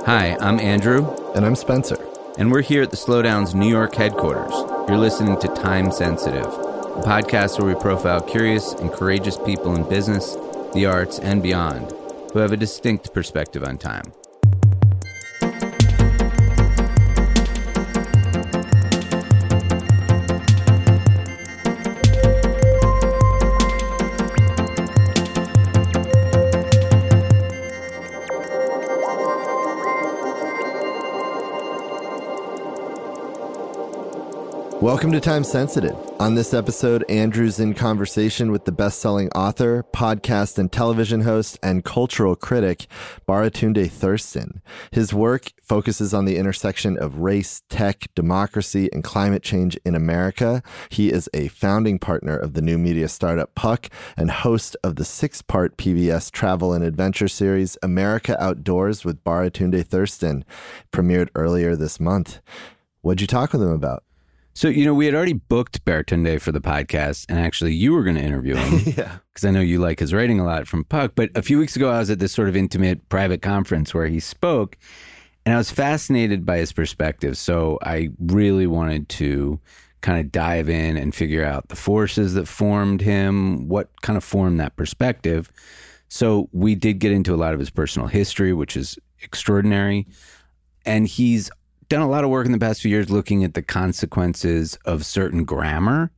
Hi, I'm Andrew. And I'm Spencer. And we're here at the Slowdown's New York headquarters. You're listening to Time Sensitive, a podcast where we profile curious and courageous people in business, the arts, and beyond who have a distinct perspective on time. Welcome to Time Sensitive. On this episode, Andrew's in conversation with the best-selling author, podcast and television host, and cultural critic, Baratunde Thurston. His work focuses on the intersection of race, tech, democracy, and climate change in America. He is a founding partner of the new media startup Puck and host of the 6-part PBS travel and adventure series, America Outdoors with Baratunde Thurston, premiered earlier this month. What'd you talk with him about? So, we had already booked Baratunde for the podcast, and actually you were going to interview him. Yeah. Because I know you like his writing a lot from Puck. But a few weeks ago, I was at this sort of intimate private conference where he spoke, and I was fascinated by his perspective. So I really wanted to kind of dive in and figure out the forces that formed him, what kind of formed that perspective. So we did get into a lot of his personal history, which is extraordinary. And he's done a lot of work in the past few years looking at the consequences of certain grammar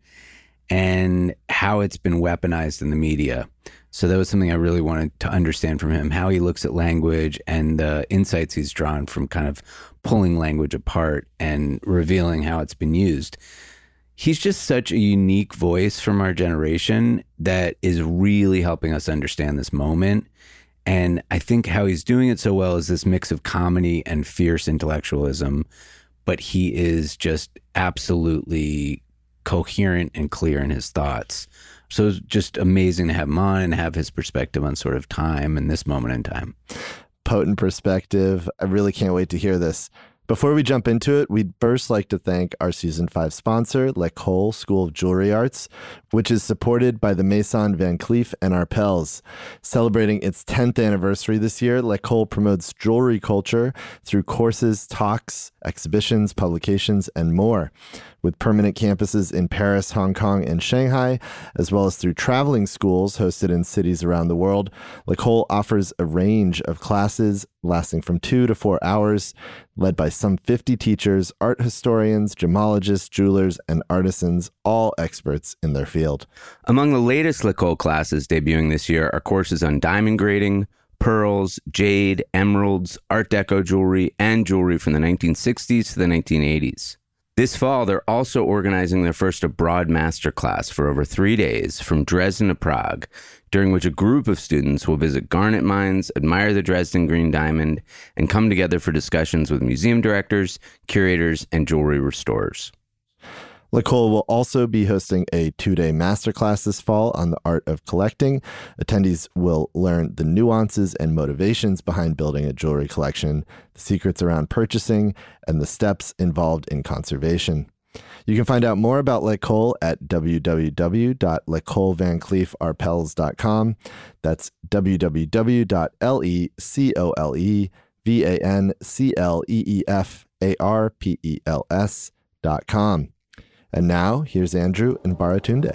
and how it's been weaponized in the media. So that was something I really wanted to understand from him, how he looks at language and the insights he's drawn from kind of pulling language apart and revealing how it's been used. He's just such a unique voice from our generation that is really helping us understand this moment. And I think how he's doing it so well is this mix of comedy and fierce intellectualism, but he is just absolutely coherent and clear in his thoughts. So it's just amazing to have him on and have his perspective on sort of time and this moment in time. Potent perspective. I really can't wait to hear this. Before we jump into it, we'd first like to thank our Season 5 sponsor, L'École School of Jewelry Arts, which is supported by the Maison Van Cleef and Arpels. Celebrating its 10th anniversary this year, L'École promotes jewelry culture through courses, talks, exhibitions, publications, and more. With permanent campuses in Paris, Hong Kong, and Shanghai, as well as through traveling schools hosted in cities around the world, L'École offers a range of classes lasting from 2 to 4 hours, led by some 50 teachers, art historians, gemologists, jewelers, and artisans, all experts in their field. Among the latest L'École classes debuting this year are courses on diamond grading, pearls, jade, emeralds, Art Deco jewelry, and jewelry from the 1960s to the 1980s. This fall, they're also organizing their first abroad masterclass for over 3 days from Dresden to Prague, during which a group of students will visit garnet mines, admire the Dresden Green Diamond, and come together for discussions with museum directors, curators, and jewelry restorers. L'École will also be hosting a 2-day masterclass this fall on the art of collecting. Attendees will learn the nuances and motivations behind building a jewelry collection, the secrets around purchasing, and the steps involved in conservation. You can find out more about L'École at www.lecolevancleefarpels.com. That's www.lecolevancleefarpels.com. And now, here's Andrew and Baratunde.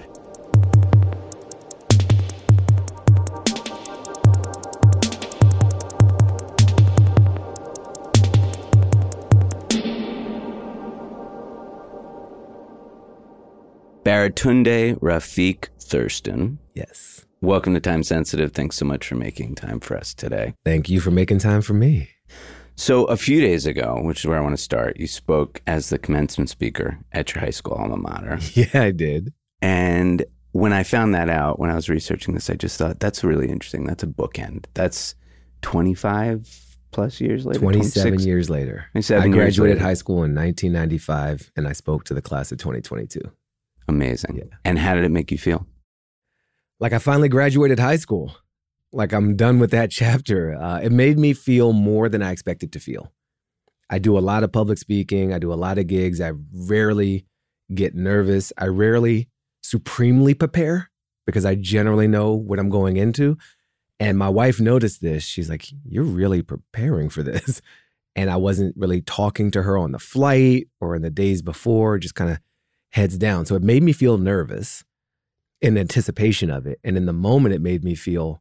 Baratunde Rafik Thurston. Yes. Welcome to Time Sensitive. Thanks so much for making time for us today. Thank you for making time for me. So a few days ago, which is where I want to start, you spoke as the commencement speaker at your high school alma mater. Yeah, I did. And when I found that out, when I was researching this, I just thought, that's really interesting. That's a bookend. That's 25 plus years later? 27 years later. 27 I years graduated later. high school in 1995, and I spoke to the class of 2022. Amazing. Yeah. And how did it make you feel? Like I finally graduated high school. Like I'm done with that chapter. It made me feel more than I expected to feel. I do a lot of public speaking. I do a lot of gigs. I rarely get nervous. I rarely supremely prepare because I generally know what I'm going into. And my wife noticed this. She's like, you're really preparing for this. And I wasn't really talking to her on the flight or in the days before, just kind of heads down. So it made me feel nervous in anticipation of it. And in the moment, it made me feel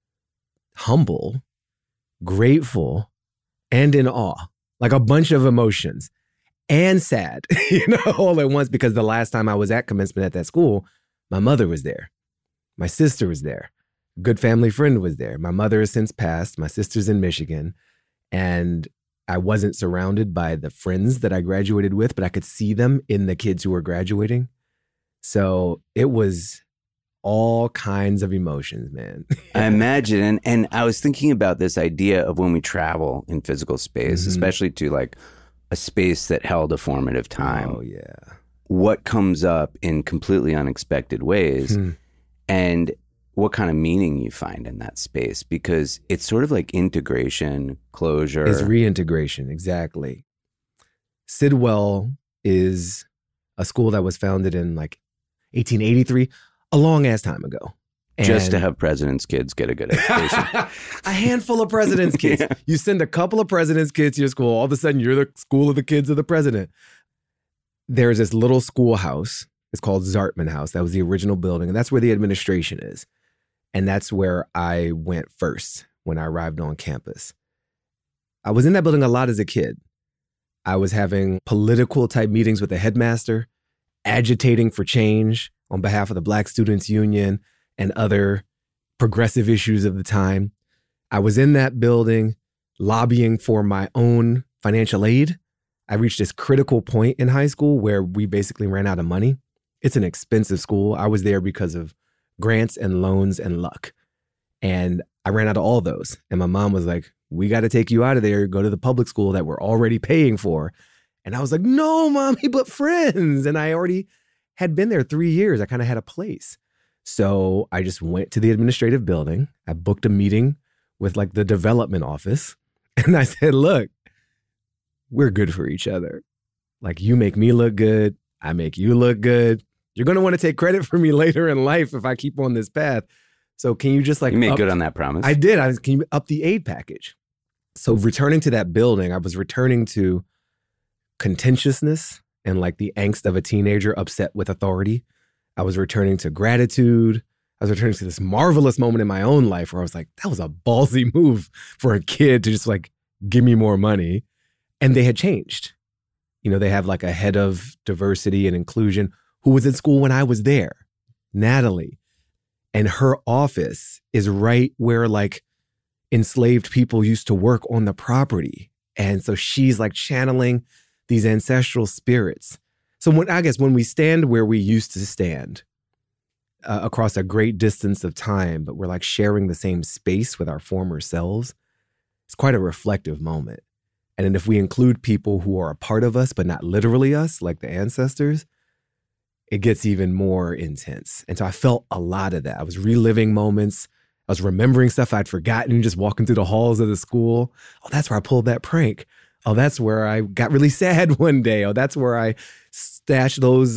humble, grateful, and in awe, like a bunch of emotions, and sad, all at once, because the last time I was at commencement at that school, my mother was there. My sister was there. A good family friend was there. My mother has since passed. My sister's in Michigan. And I wasn't surrounded by the friends that I graduated with, but I could see them in the kids who were graduating. So it was all kinds of emotions, man. I imagine. And I was thinking about this idea of when we travel in physical space, especially to like a space that held a formative time. Oh, yeah. What comes up in completely unexpected ways and what kind of meaning you find in that space, because it's sort of like integration, closure. It's reintegration, exactly. Sidwell is a school that was founded in like 1883, a long ass time ago. Just to have presidents' kids get a good education. A handful of presidents' kids. Yeah. You send a couple of presidents' kids to your school, all of a sudden you're the school of the kids of the president. There's this little schoolhouse. It's called Zartman House. That was the original building, and that's where the administration is. And that's where I went first when I arrived on campus. I was in that building a lot as a kid. I was having political type meetings with the headmaster, agitating for change on behalf of the Black Students Union and other progressive issues of the time. I was in that building lobbying for my own financial aid. I reached this critical point in high school where we basically ran out of money. It's an expensive school. I was there because of grants and loans and luck. And I ran out of all those. And my mom was like, we got to take you out of there, go to the public school that we're already paying for. And I was like, no, mommy, but friends. And I already had been there 3 years. I kind of had a place. So I just went to the administrative building. I booked a meeting with like the development office. And I said, look, we're good for each other. Like, you make me look good. I make you look good. You're going to want to take credit for me later in life if I keep on this path. So can you just like... You made good on that promise. I did. Can you up the aid package? So returning to that building, I was returning to contentiousness and like the angst of a teenager upset with authority. I was returning to gratitude. I was returning to this marvelous moment in my own life where I was like, that was a ballsy move for a kid to just like, give me more money. And they had changed. They have like a head of diversity and inclusion who was in school when I was there, Natalie. And her office is right where like enslaved people used to work on the property. And so she's like channeling these ancestral spirits. So when we stand where we used to stand across a great distance of time, but we're like sharing the same space with our former selves, it's quite a reflective moment. And then if we include people who are a part of us, but not literally us, like the ancestors, it gets even more intense. And so I felt a lot of that. I was reliving moments. I was remembering stuff I'd forgotten, just walking through the halls of the school. Oh, that's where I pulled that prank. Oh, that's where I got really sad one day. Oh, that's where I stashed those,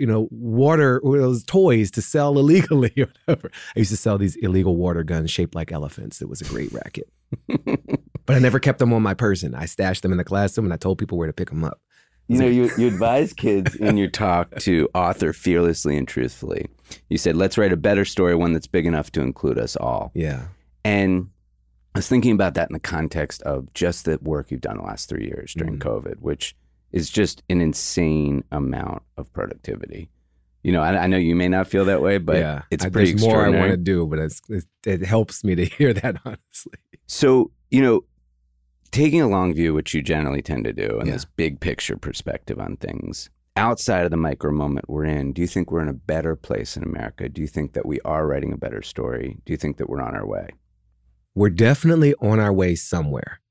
those toys to sell illegally or whatever. I used to sell these illegal water guns shaped like elephants. It was a great racket. But I never kept them on my person. I stashed them in the classroom and I told people where to pick them up. You advise kids in your talk to author fearlessly and truthfully. You said, let's write a better story, one that's big enough to include us all. Yeah. And I was thinking about that in the context of just the work you've done the last 3 years during COVID, which is just an insane amount of productivity. I know you may not feel that way, but it's pretty there's more I extraordinary. want to do, but it helps me to hear that, honestly. So, taking a long view, which you generally tend to do, and this big picture perspective on things, outside of the micro moment we're in, do you think we're in a better place in America? Do you think that we are writing a better story? Do you think that we're on our way? We're definitely on our way somewhere.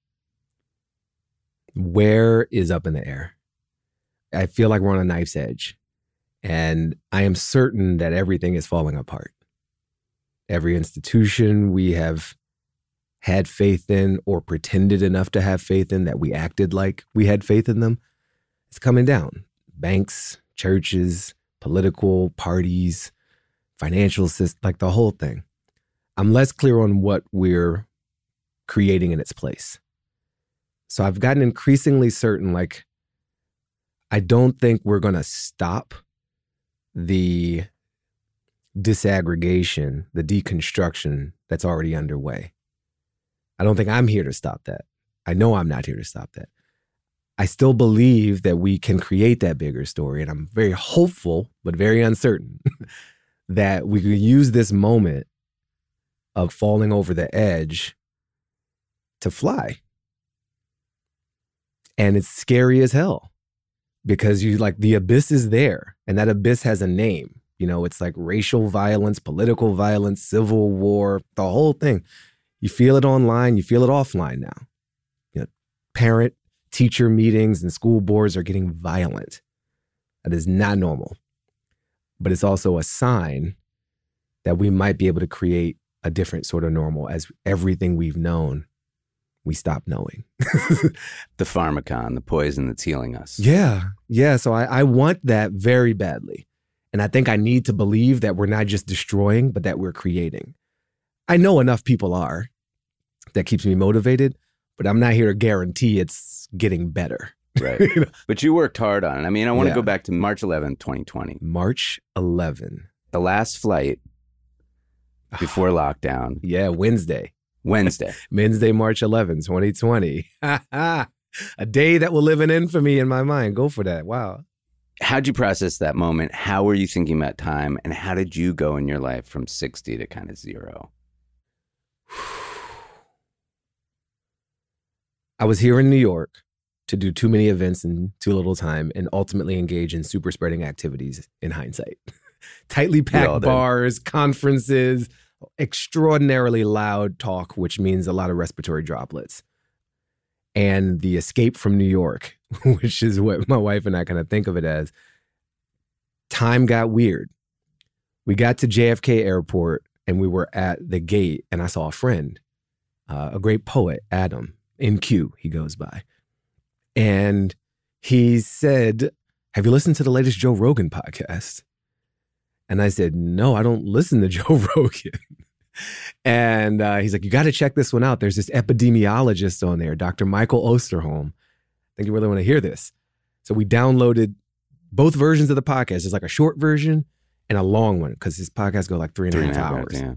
Where is up in the air? I feel like we're on a knife's edge. And I am certain that everything is falling apart. Every institution we have had faith in or pretended enough to have faith in that we acted like we had faith in them, it's coming down. Banks, churches, political parties, financial system, like the whole thing. I'm less clear on what we're creating in its place. So I've gotten increasingly certain, like, I don't think we're going to stop the disaggregation, the deconstruction that's already underway. I don't think I'm here to stop that. I know I'm not here to stop that. I still believe that we can create that bigger story, and I'm very hopeful, but very uncertain, that we can use this moment of falling over the edge to fly. And it's scary as hell because the abyss is there, and that abyss has a name. It's like racial violence, political violence, civil war, the whole thing. You feel it online, you feel it offline now. Parent, teacher meetings and school boards are getting violent. That is not normal. But it's also a sign that we might be able to create a different sort of normal as everything we've known, we stop knowing. The pharmacon, the poison that's healing us. Yeah. So I want that very badly. And I think I need to believe that we're not just destroying, but that we're creating. I know enough people are. That keeps me motivated, but I'm not here to guarantee it's getting better. Right. But you worked hard on it. I mean, I want to go back to March 11, 2020. March 11. The last flight before lockdown. Yeah, Wednesday, March 11, 2020. A day that will live in infamy in my mind. Go for that. Wow. How'd you process that moment? How were you thinking about time? And how did you go in your life from 60 to kind of 0? I was here in New York to do too many events in too little time and ultimately engage in super spreading activities in hindsight. Tightly packed bars, conferences, extraordinarily loud talk, which means a lot of respiratory droplets. And the escape from New York, which is what my wife and I kind of think of it as, time got weird. We got to JFK Airport and we were at the gate and I saw a friend, a great poet, Adam. NQ, he goes by. And he said, "Have you listened to the latest Joe Rogan podcast?" And I said, "No, I don't listen to Joe Rogan." And he's like, "You got to check this one out. There's this epidemiologist on there, Dr. Michael Osterholm. I think you really want to hear this." So we downloaded both versions of the podcast. There's like a short version and a long one because his podcasts go like 3.5 hours. Yeah.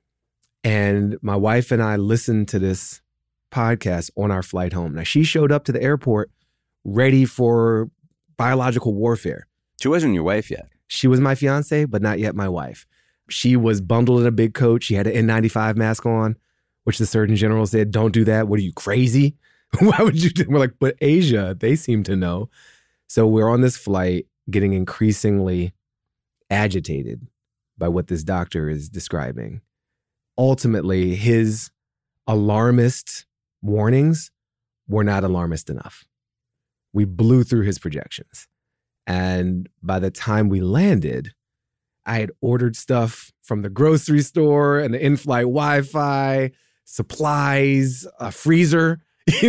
And my wife and I listened to this podcast on our flight home. Now, she showed up to the airport ready for biological warfare. She wasn't your wife yet. She was my fiance, but not yet my wife. She was bundled in a big coat. She had an N95 mask on, which the Surgeon General said, "Don't do that. What are you, crazy? Why would you do?" We're like, "But Asia, they seem to know." So we're on this flight getting increasingly agitated by what this doctor is describing. Ultimately, his alarmist warnings were not alarmist enough. We blew through his projections. And by the time we landed, I had ordered stuff from the grocery store and the in-flight Wi-Fi, supplies, a freezer,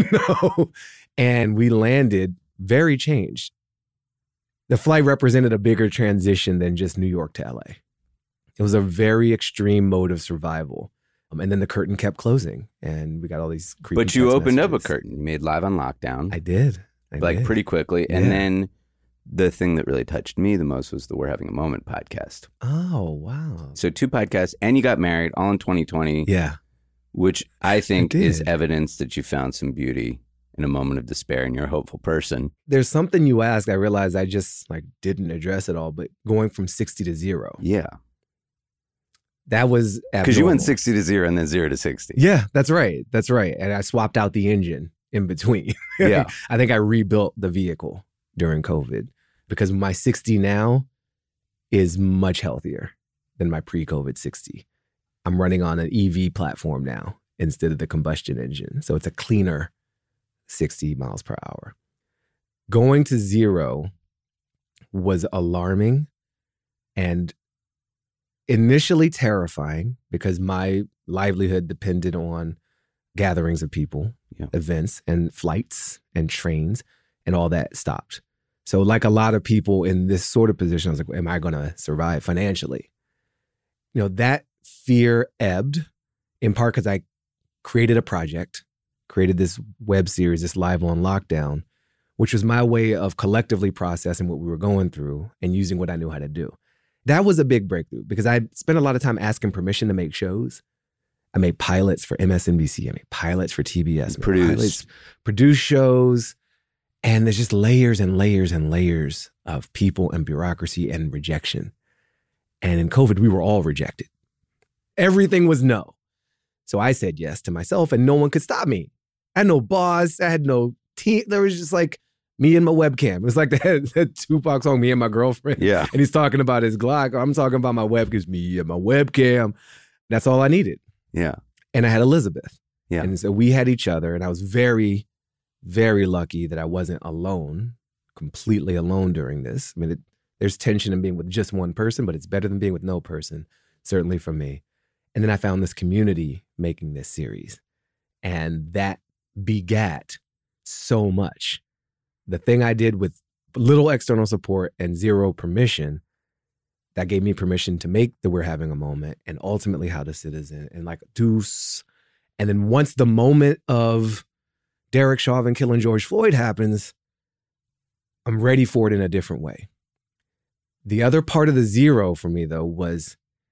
and we landed very changed. The flight represented a bigger transition than just New York to LA. It was a very extreme mode of survival. And then the curtain kept closing and we got all these creepy But you opened messages. up a curtain. You made Live on Lockdown. I did. Pretty quickly. Yeah. And then the thing that really touched me the most was the We're Having a Moment podcast. Oh, wow. So 2 podcasts and you got married all in 2020. Yeah. Which I think I is did. evidence that you found some beauty in a moment of despair and you're a hopeful person. There's something you asked. I realized I just didn't address it all, but going from 60 to 0. Yeah. That was abnormal. Because you went 60 to 0 and then 0 to 60. Yeah, that's right. That's right. And I swapped out the engine in between. Yeah. I think I rebuilt the vehicle during COVID because my 60 now is much healthier than my pre-COVID 60. I'm running on an EV platform now instead of the combustion engine. So it's a cleaner 60 miles per hour. Going to 0 was alarming and initially terrifying because my livelihood depended on gatherings of people, events and flights and trains, and all that stopped. So like a lot of people in this sort of position, I was like, am I going to survive financially? That fear ebbed in part because I created a project created this web series, this Live on Lockdown, which was my way of collectively processing what we were going through and using what I knew how to do. That was a big breakthrough because I spent a lot of time asking permission to make shows. I made pilots for MSNBC. I made pilots for TBS. Produce shows. And there's just layers and layers and layers of people and bureaucracy and rejection. And in COVID, we were all rejected. Everything was no. So I said yes to myself and no one could stop me. I had no boss. I had no team. There was just like me and my webcam. It was like that Tupac song, Me and My Girlfriend. Yeah. And he's talking about his Glock. I'm talking about my webcam. Me and my webcam. That's all I needed. Yeah. And I had Elizabeth. Yeah. And so we had each other. And I was very, very lucky that I wasn't alone, completely alone during this. I mean, there's tension in being with just one person, but it's better than being with no person, certainly for me. And then I found this community making this series. And that begat so much. The thing I did with little external support and zero permission, that gave me permission to make the We're Having a Moment and ultimately How the Citizen and like Deuce. And then once the moment of Derek Chauvin killing George Floyd happens, I'm ready for it in a different way. The other part of the zero for me, though, was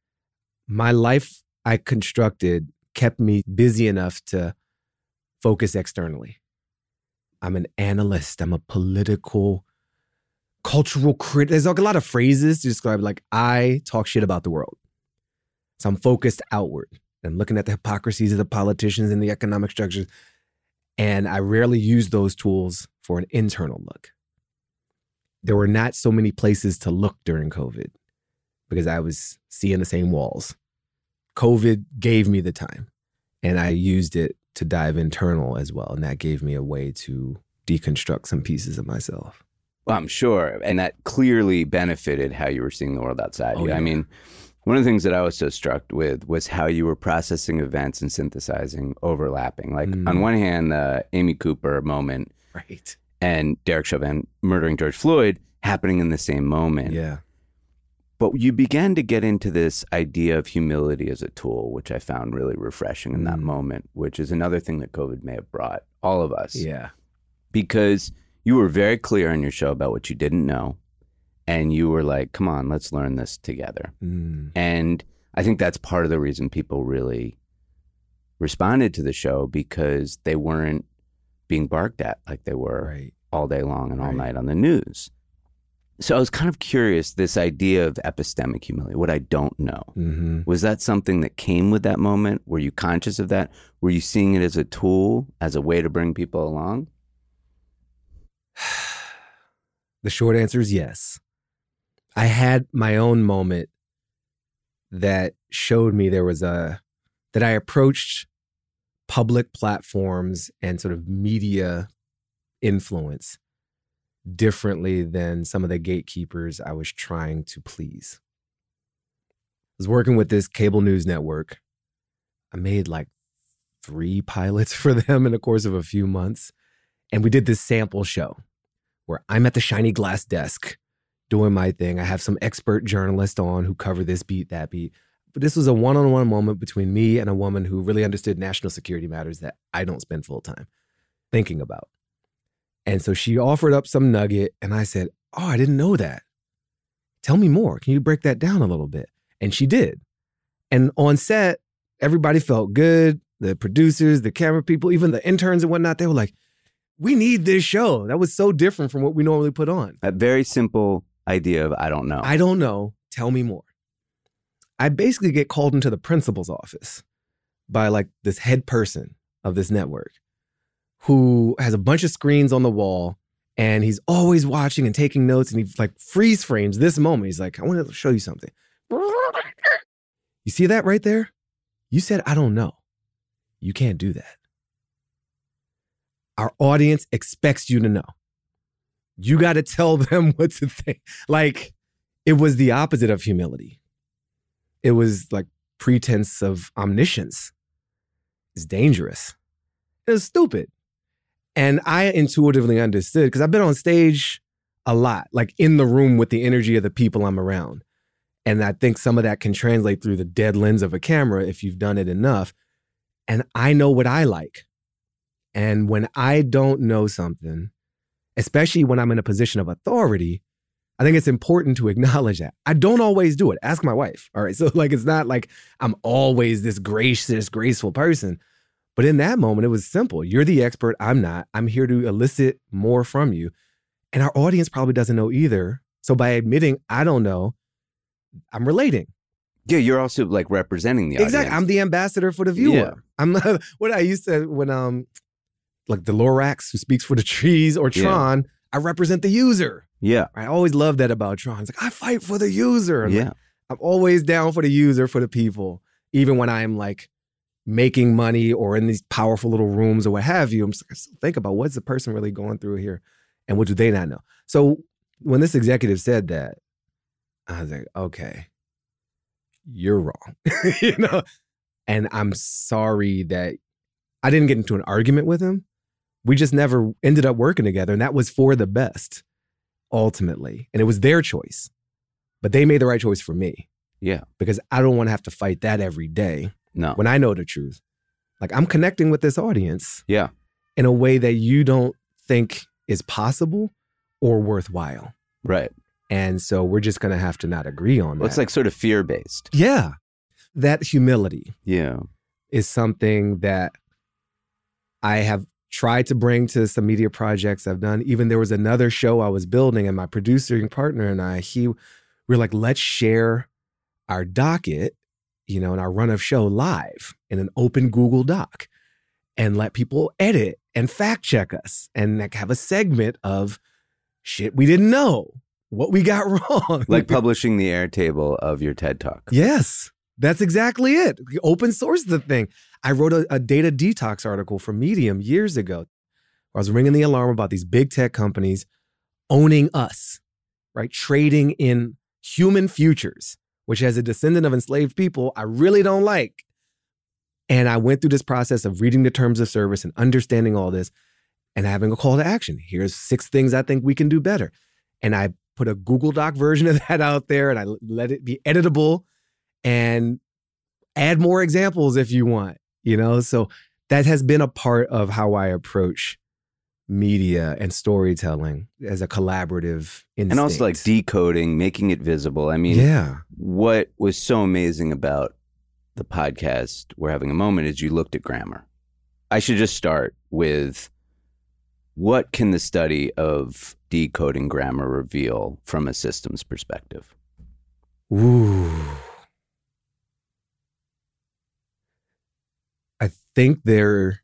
my life I constructed kept me busy enough to focus externally. I'm an analyst. I'm a political, cultural critic. There's like a lot of phrases to describe, like, I talk shit about the world. So I'm focused outward and looking at the hypocrisies of the politicians and the economic structures. And I rarely use those tools for an internal look. There were not so many places to look during COVID because I was seeing the same walls. COVID gave me the time and I used it to dive internal as well. And that gave me a way to deconstruct some pieces of myself. Well, I'm sure. And that clearly benefited how you were seeing the world outside you. Yeah. I mean, one of the things that I was so struck with was how you were processing events and synthesizing, overlapping. Like on one hand, the Amy Cooper moment, right, and Derek Chauvin murdering George Floyd happening in the same moment. Yeah. But you began to get into this idea of humility as a tool, which I found really refreshing in that moment, which is another thing that COVID may have brought all of us. Yeah. Because you were very clear on your show about what you didn't know. And you were like, come on, let's learn this together. And I think that's part of the reason people really responded to the show, because they weren't being barked at like they were all day long and all night on the news. So I was kind of curious, this idea of epistemic humility, what I don't know. Was that something that came with that moment? Were you conscious of that? Were you seeing it as a tool, as a way to bring people along? The short answer is yes. I had my own moment that showed me that I approached public platforms and sort of media influence differently than some of the gatekeepers I was trying to please. I was working with this cable news network. I made like 3 pilots for them in the course of a few months. And we did this sample show where I'm at the shiny glass desk doing my thing. I have some expert journalists on who cover this beat, that beat. But this was a one-on-one moment between me and a woman who really understood national security matters that I don't spend full time thinking about. And so she offered up some nugget and I said, oh, I didn't know that. Tell me more. Can you break that down a little bit? And she did. And on set, everybody felt good. The producers, the camera people, even the interns and whatnot, they were like, we need this show. That was so different from what we normally put on. That very simple idea of, I don't know. I don't know. Tell me more. I basically get called into the principal's office by like this head person of this network who has a bunch of screens on the wall and he's always watching and taking notes, and he like freeze frames this moment. He's like, I want to show you something. You see that right there? You said, I don't know. You can't do that. Our audience expects you to know. You got to tell them what to think. Like, it was the opposite of humility. It was like pretense of omniscience. It's dangerous. It was stupid. And I intuitively understood because I've been on stage a lot, like in the room with the energy of the people I'm around. And I think some of that can translate through the dead lens of a camera if you've done it enough. And I know what I like. And when I don't know something, especially when I'm in a position of authority, I think it's important to acknowledge that. I don't always do it. Ask my wife. All right. So like, it's not like I'm always this gracious, graceful person. But in that moment, it was simple. You're the expert. I'm not. I'm here to elicit more from you. And our audience probably doesn't know either. So by admitting I don't know, I'm relating. Yeah, you're also like representing the audience. Exactly. I'm the ambassador for the viewer. Yeah. I'm what I used to when like the Lorax who speaks for the trees or Tron, I represent the user. Yeah. I always love that about Tron. It's like I fight for the user. And Yeah. like, I'm always down for the user, for the people, even when I'm like making money or in these powerful little rooms or what have you. I'm just like, think about what's the person really going through here and what do they not know? So when this executive said that, I was like, okay, you're wrong, you know? And I'm sorry that I didn't get into an argument with him. We just never ended up working together. And that was for the best, ultimately. And it was their choice. But they made the right choice for me. Yeah. Because I don't want to have to fight that every day. No. When I know the truth. Like I'm connecting with this audience. Yeah. In a way that you don't think is possible or worthwhile. Right. And so we're just going to have to not agree on that. Well, it's like sort of fear-based. Yeah. That humility Yeah. is something that I have tried to bring to some media projects I've done. Even there was another show I was building and my producing partner and I, we were like, let's share our docket, you know, and our run of show live in an open Google Doc and let people edit and fact check us and like have a segment of shit we didn't know, what we got wrong. Like publishing the Airtable of your TED Talk. Yes, that's exactly it. Open source the thing. I wrote a data detox article for Medium years ago. I was ringing the alarm about these big tech companies owning us, right? Trading in human futures, which as a descendant of enslaved people, I really don't like. And I went through this process of reading the terms of service and understanding all this and having a call to action. Here's 6 things I think we can do better. And I put a Google Doc version of that out there and I let it be editable and add more examples if you want, you know? So that has been a part of how I approach media and storytelling as a collaborative instinct. And also like decoding, making it visible. I mean, yeah. What was so amazing about the podcast We're Having a Moment is you looked at grammar. I should just start with what can the study of decoding grammar reveal from a systems perspective? Ooh. I think there's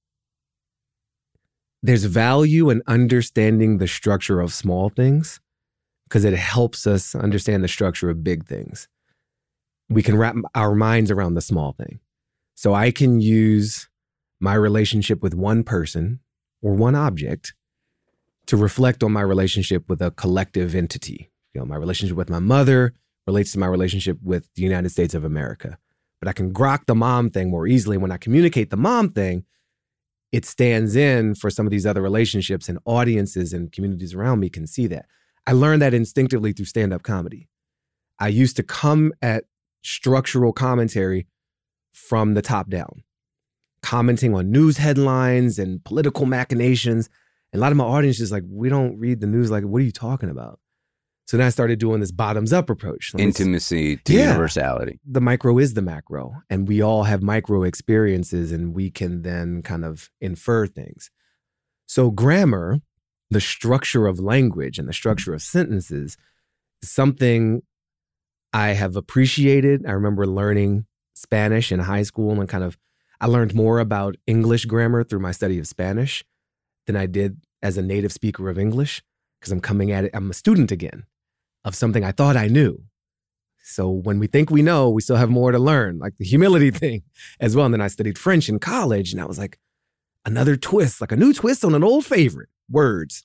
value in understanding the structure of small things because it helps us understand the structure of big things. We can wrap our minds around the small thing. So I can use my relationship with one person or one object to reflect on my relationship with a collective entity. You know, my relationship with my mother relates to my relationship with the United States of America. But I can grok the mom thing more easily. When I communicate the mom thing, it stands in for some of these other relationships, and audiences and communities around me can see that. I learned that instinctively through stand-up comedy. I used to come at structural commentary from the top down, commenting on news headlines and political machinations. And a lot of my audience is like, we don't read the news. Like, what are you talking about? So then I started doing this bottoms-up approach. Intimacy to universality. The micro is the macro. And we all have micro experiences and we can then kind of infer things. So grammar, the structure of language and the structure of sentences is something I have appreciated. I remember learning Spanish in high school and I learned more about English grammar through my study of Spanish than I did as a native speaker of English because I'm coming at it, I'm a student again of something I thought I knew. So when we think we know, we still have more to learn, like the humility thing as well. And then I studied French in college and I was like, another twist, like a new twist on an old favorite, words.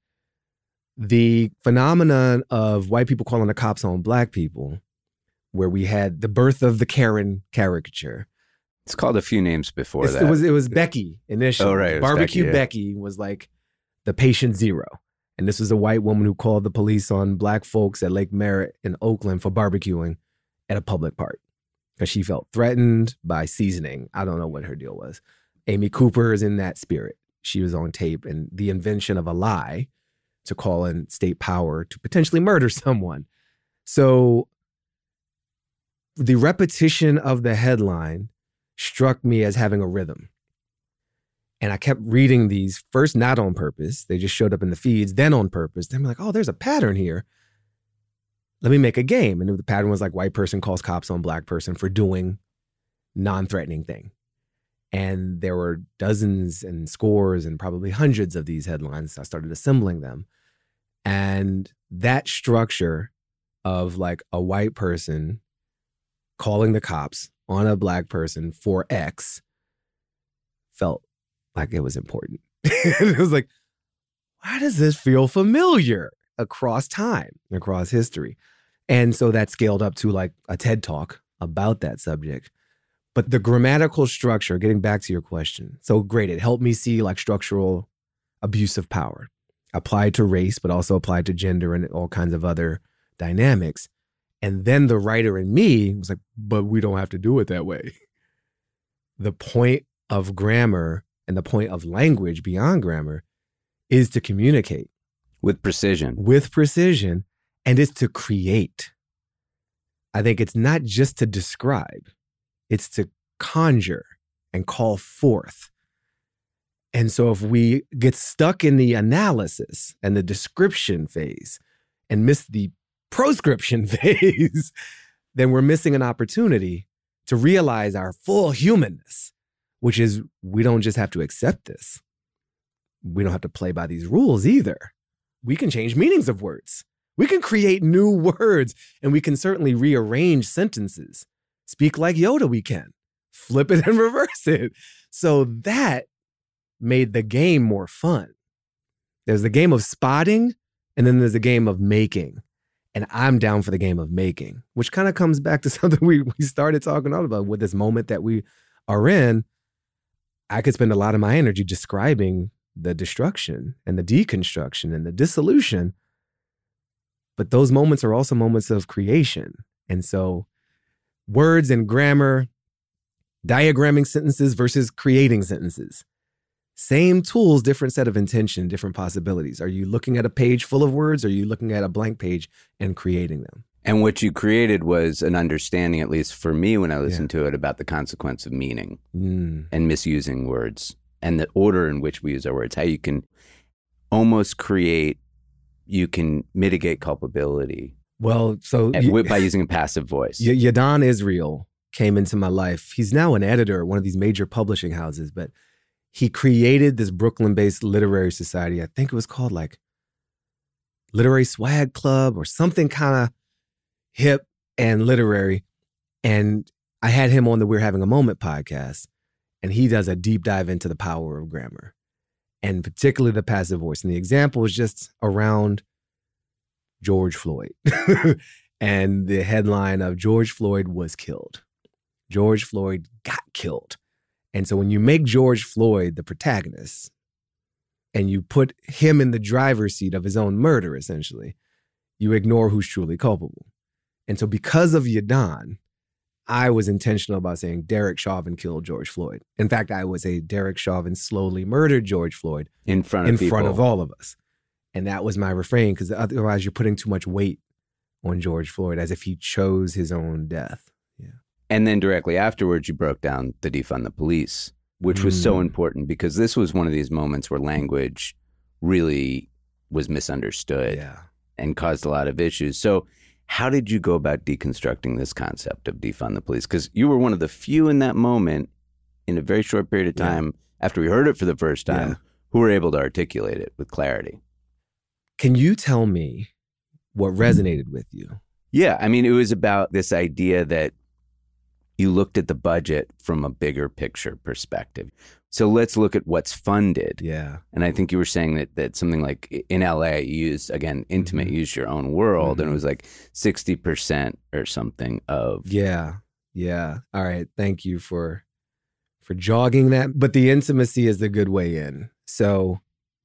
The phenomenon of white people calling the cops on black people, where we had the birth of the Karen caricature. It's called a few names before that. It was Becky initially. Oh, right. Barbecue Becky was like the patient zero. And this was a white woman who called the police on black folks at Lake Merritt in Oakland for barbecuing at a public park because she felt threatened by seasoning. I don't know what her deal was. Amy Cooper is in that spirit. she was on tape and the invention of a lie to call in state power to potentially murder someone. So the repetition of the headline struck me as having a rhythm. And I kept reading these, first not on purpose. They just showed up in the feeds, then on purpose. Then I'm like, oh, there's a pattern here. Let me make a game. And the pattern was like, white person calls cops on black person for doing non-threatening thing. And there were dozens and scores and probably hundreds of these headlines. I started assembling them. And that structure of like a white person calling the cops on a black person for X felt like it was important. It was like, why does this feel familiar across time, across history? And so that scaled up to like a TED Talk about that subject. But the grammatical structure, getting back to your question, so great. It helped me see like structural abuse of power applied to race, but also applied to gender and all kinds of other dynamics. And then the writer in me was like, but we don't have to do it that way. The point of grammar and the point of language beyond grammar is to communicate. With precision. With precision, and it's to create. I think it's not just to describe, it's to conjure and call forth. And so if we get stuck in the analysis and the description phase and miss the proscription phase, then we're missing an opportunity to realize our full humanness, which is we don't just have to accept this. We don't have to play by these rules either. We can change meanings of words. We can create new words, and we can certainly rearrange sentences. Speak like Yoda, we can. Flip it and reverse it. So that made the game more fun. There's the game of spotting, and then there's the game of making. And I'm down for the game of making, which kind of comes back to something we started talking about with this moment that we are in. I could spend a lot of my energy describing the destruction and the deconstruction and the dissolution. But those moments are also moments of creation. And so words and grammar, diagramming sentences versus creating sentences. Same tools, different set of intention, different possibilities. Are you looking at a page full of words? Or are you looking at a blank page and creating them? And what you created was an understanding, at least for me when I listened to it, about the consequence of meaning and misusing words and the order in which we use our words, how you can almost you can mitigate culpability. Well, so by using a passive voice. Yadan Israel came into my life. He's now an editor at one of these major publishing houses, but he created this Brooklyn-based literary society. I think it was called like Literary Swag Club or something kind of hip and literary. And I had him on the We're Having a Moment podcast, and he does a deep dive into the power of grammar and particularly the passive voice. And the example is just around George Floyd and the headline of George Floyd was killed. George Floyd got killed. And so when you make George Floyd the protagonist and you put him in the driver's seat of his own murder, essentially, you ignore who's truly culpable. And so because of Yadan, I was intentional about saying Derek Chauvin killed George Floyd. In fact, I would say Derek Chauvin slowly murdered George Floyd in front of all of us. And that was my refrain, because otherwise you're putting too much weight on George Floyd as if he chose his own death. Yeah. And then directly afterwards, you broke down the defund the police, which was so important because this was one of these moments where language really was misunderstood and caused a lot of issues. So how did you go about deconstructing this concept of defund the police? Because you were one of the few in that moment, in a very short period of time, after we heard it for the first time, who were able to articulate it with clarity. Can you tell me what resonated with you? Yeah, I mean, it was about this idea that you looked at the budget from a bigger picture perspective. So let's look at what's funded. Yeah. And I think you were saying that something like in LA, you used, again, Intimate, you used your own world, and it was like 60% or something of. Yeah. All right. Thank you for jogging that. But the intimacy is the good way in. So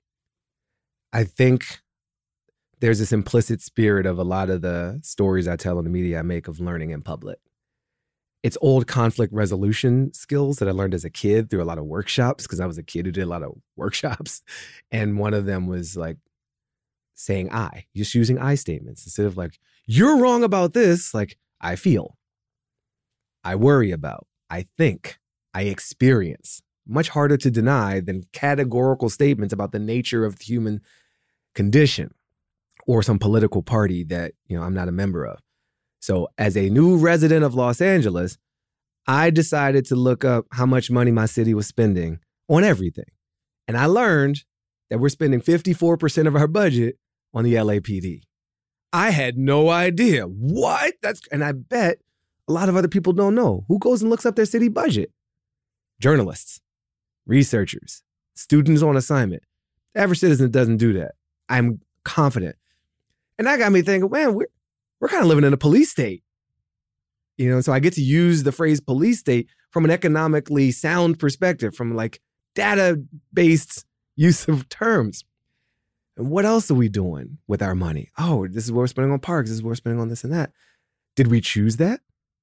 I think there's this implicit spirit of a lot of the stories I tell in the media I make of learning in public. It's old conflict resolution skills that I learned as a kid through a lot of workshops, because I was a kid who did a lot of workshops. And one of them was like saying I, just using I statements instead of like, you're wrong about this. Like, I feel, I worry about, I think, I experience. Much harder to deny than categorical statements about the nature of the human condition or some political party that, I'm not a member of. So as a new resident of Los Angeles, I decided to look up how much money my city was spending on everything. And I learned that we're spending 54% of our budget on the LAPD. I had no idea. What? And I bet a lot of other people don't know. Who goes and looks up their city budget? Journalists, researchers, students on assignment. The average citizen doesn't do that. I'm confident. And that got me thinking, man, we're kind of living in a police state. So I get to use the phrase police state from an economically sound perspective, from like data-based use of terms. And what else are we doing with our money? Oh, this is what we're spending on parks. This is what we're spending on this and that. Did we choose that?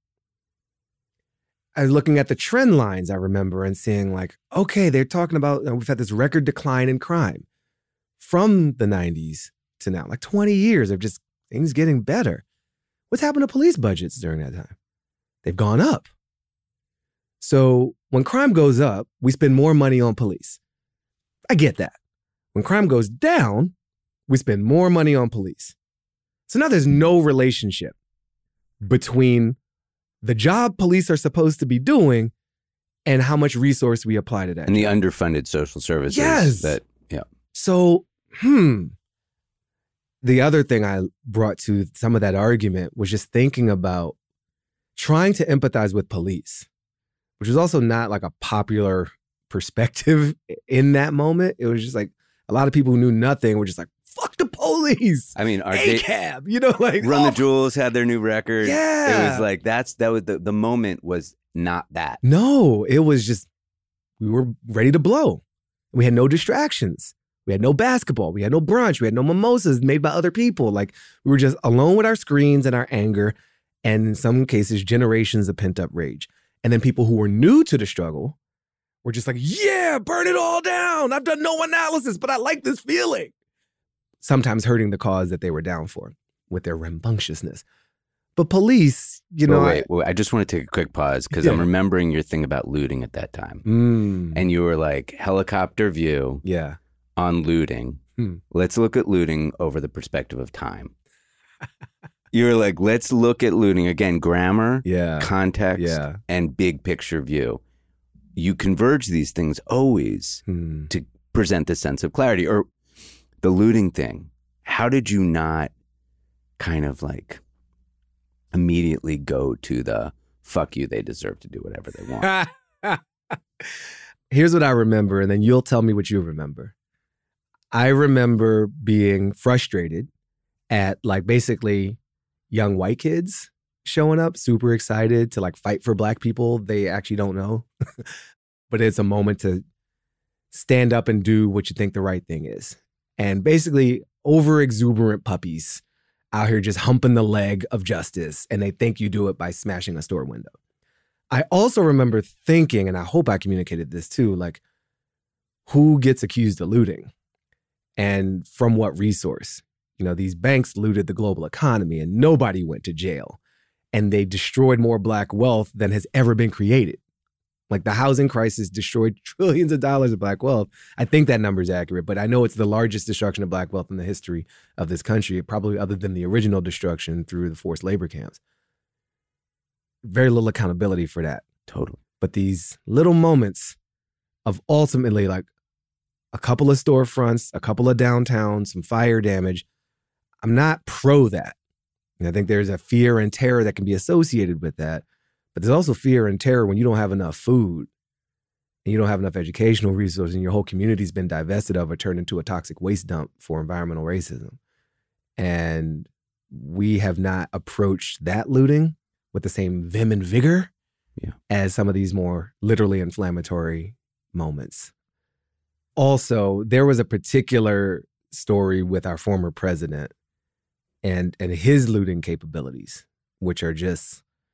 I was looking at the trend lines, I remember, and seeing like, okay, they're talking about, we've had this record decline in crime from the 90s to now, like 20 years of just things getting better. What's happened to police budgets during that time? They've gone up. So when crime goes up, we spend more money on police. I get that. When crime goes down, we spend more money on police. So now there's no relationship between the job police are supposed to be doing and how much resource we apply to that. And the underfunded social services. Yes. So, the other thing I brought to some of that argument was just thinking about trying to empathize with police, which was also not like a popular perspective in that moment. It was just like a lot of people who knew nothing were just like, fuck the police. I mean, our ACAB, like Run the Jewels had their new record. Yeah. It was like, that was the moment was not that. No, it was just, we were ready to blow. We had no distractions. We had no basketball. We had no brunch. We had no mimosas made by other people. Like, we were just alone with our screens and our anger, and in some cases, generations of pent-up rage. And then people who were new to the struggle were just like, yeah, burn it all down. I've done no analysis, but I like this feeling. Sometimes hurting the cause that they were down for with their rambunctiousness. But police, Wait, I just want to take a quick pause because I'm remembering your thing about looting at that time. And you were like, helicopter view. Yeah. On looting. Let's look at looting over the perspective of time. You're like, let's look at looting again, grammar, context, and big picture view. You converge these things always to present this sense of clarity. Or the looting thing, how did you not kind of like immediately go to the fuck you, they deserve to do whatever they want? Here's what I remember, and then you'll tell me what you remember. I remember being frustrated at like basically young white kids showing up, super excited to like fight for Black people they actually don't know. But it's a moment to stand up and do what you think the right thing is. And basically over exuberant puppies out here just humping the leg of justice, and they think you do it by smashing a store window. I also remember thinking, and I hope I communicated this too, like, who gets accused of looting? And from what resource? These banks looted the global economy and nobody went to jail. And they destroyed more Black wealth than has ever been created. Like, the housing crisis destroyed trillions of dollars of Black wealth. I think that number is accurate, but I know it's the largest destruction of Black wealth in the history of this country, probably other than the original destruction through the forced labor camps. Very little accountability for that. Totally. But these little moments of ultimately like a couple of storefronts, a couple of downtowns, some fire damage, I'm not pro that. And I think there's a fear and terror that can be associated with that. But there's also fear and terror when you don't have enough food and you don't have enough educational resources and your whole community's been divested of or turned into a toxic waste dump for environmental racism. And we have not approached that looting with the same vim and vigor as some of these more literally inflammatory moments. Also, there was a particular story with our former president and his looting capabilities, which are just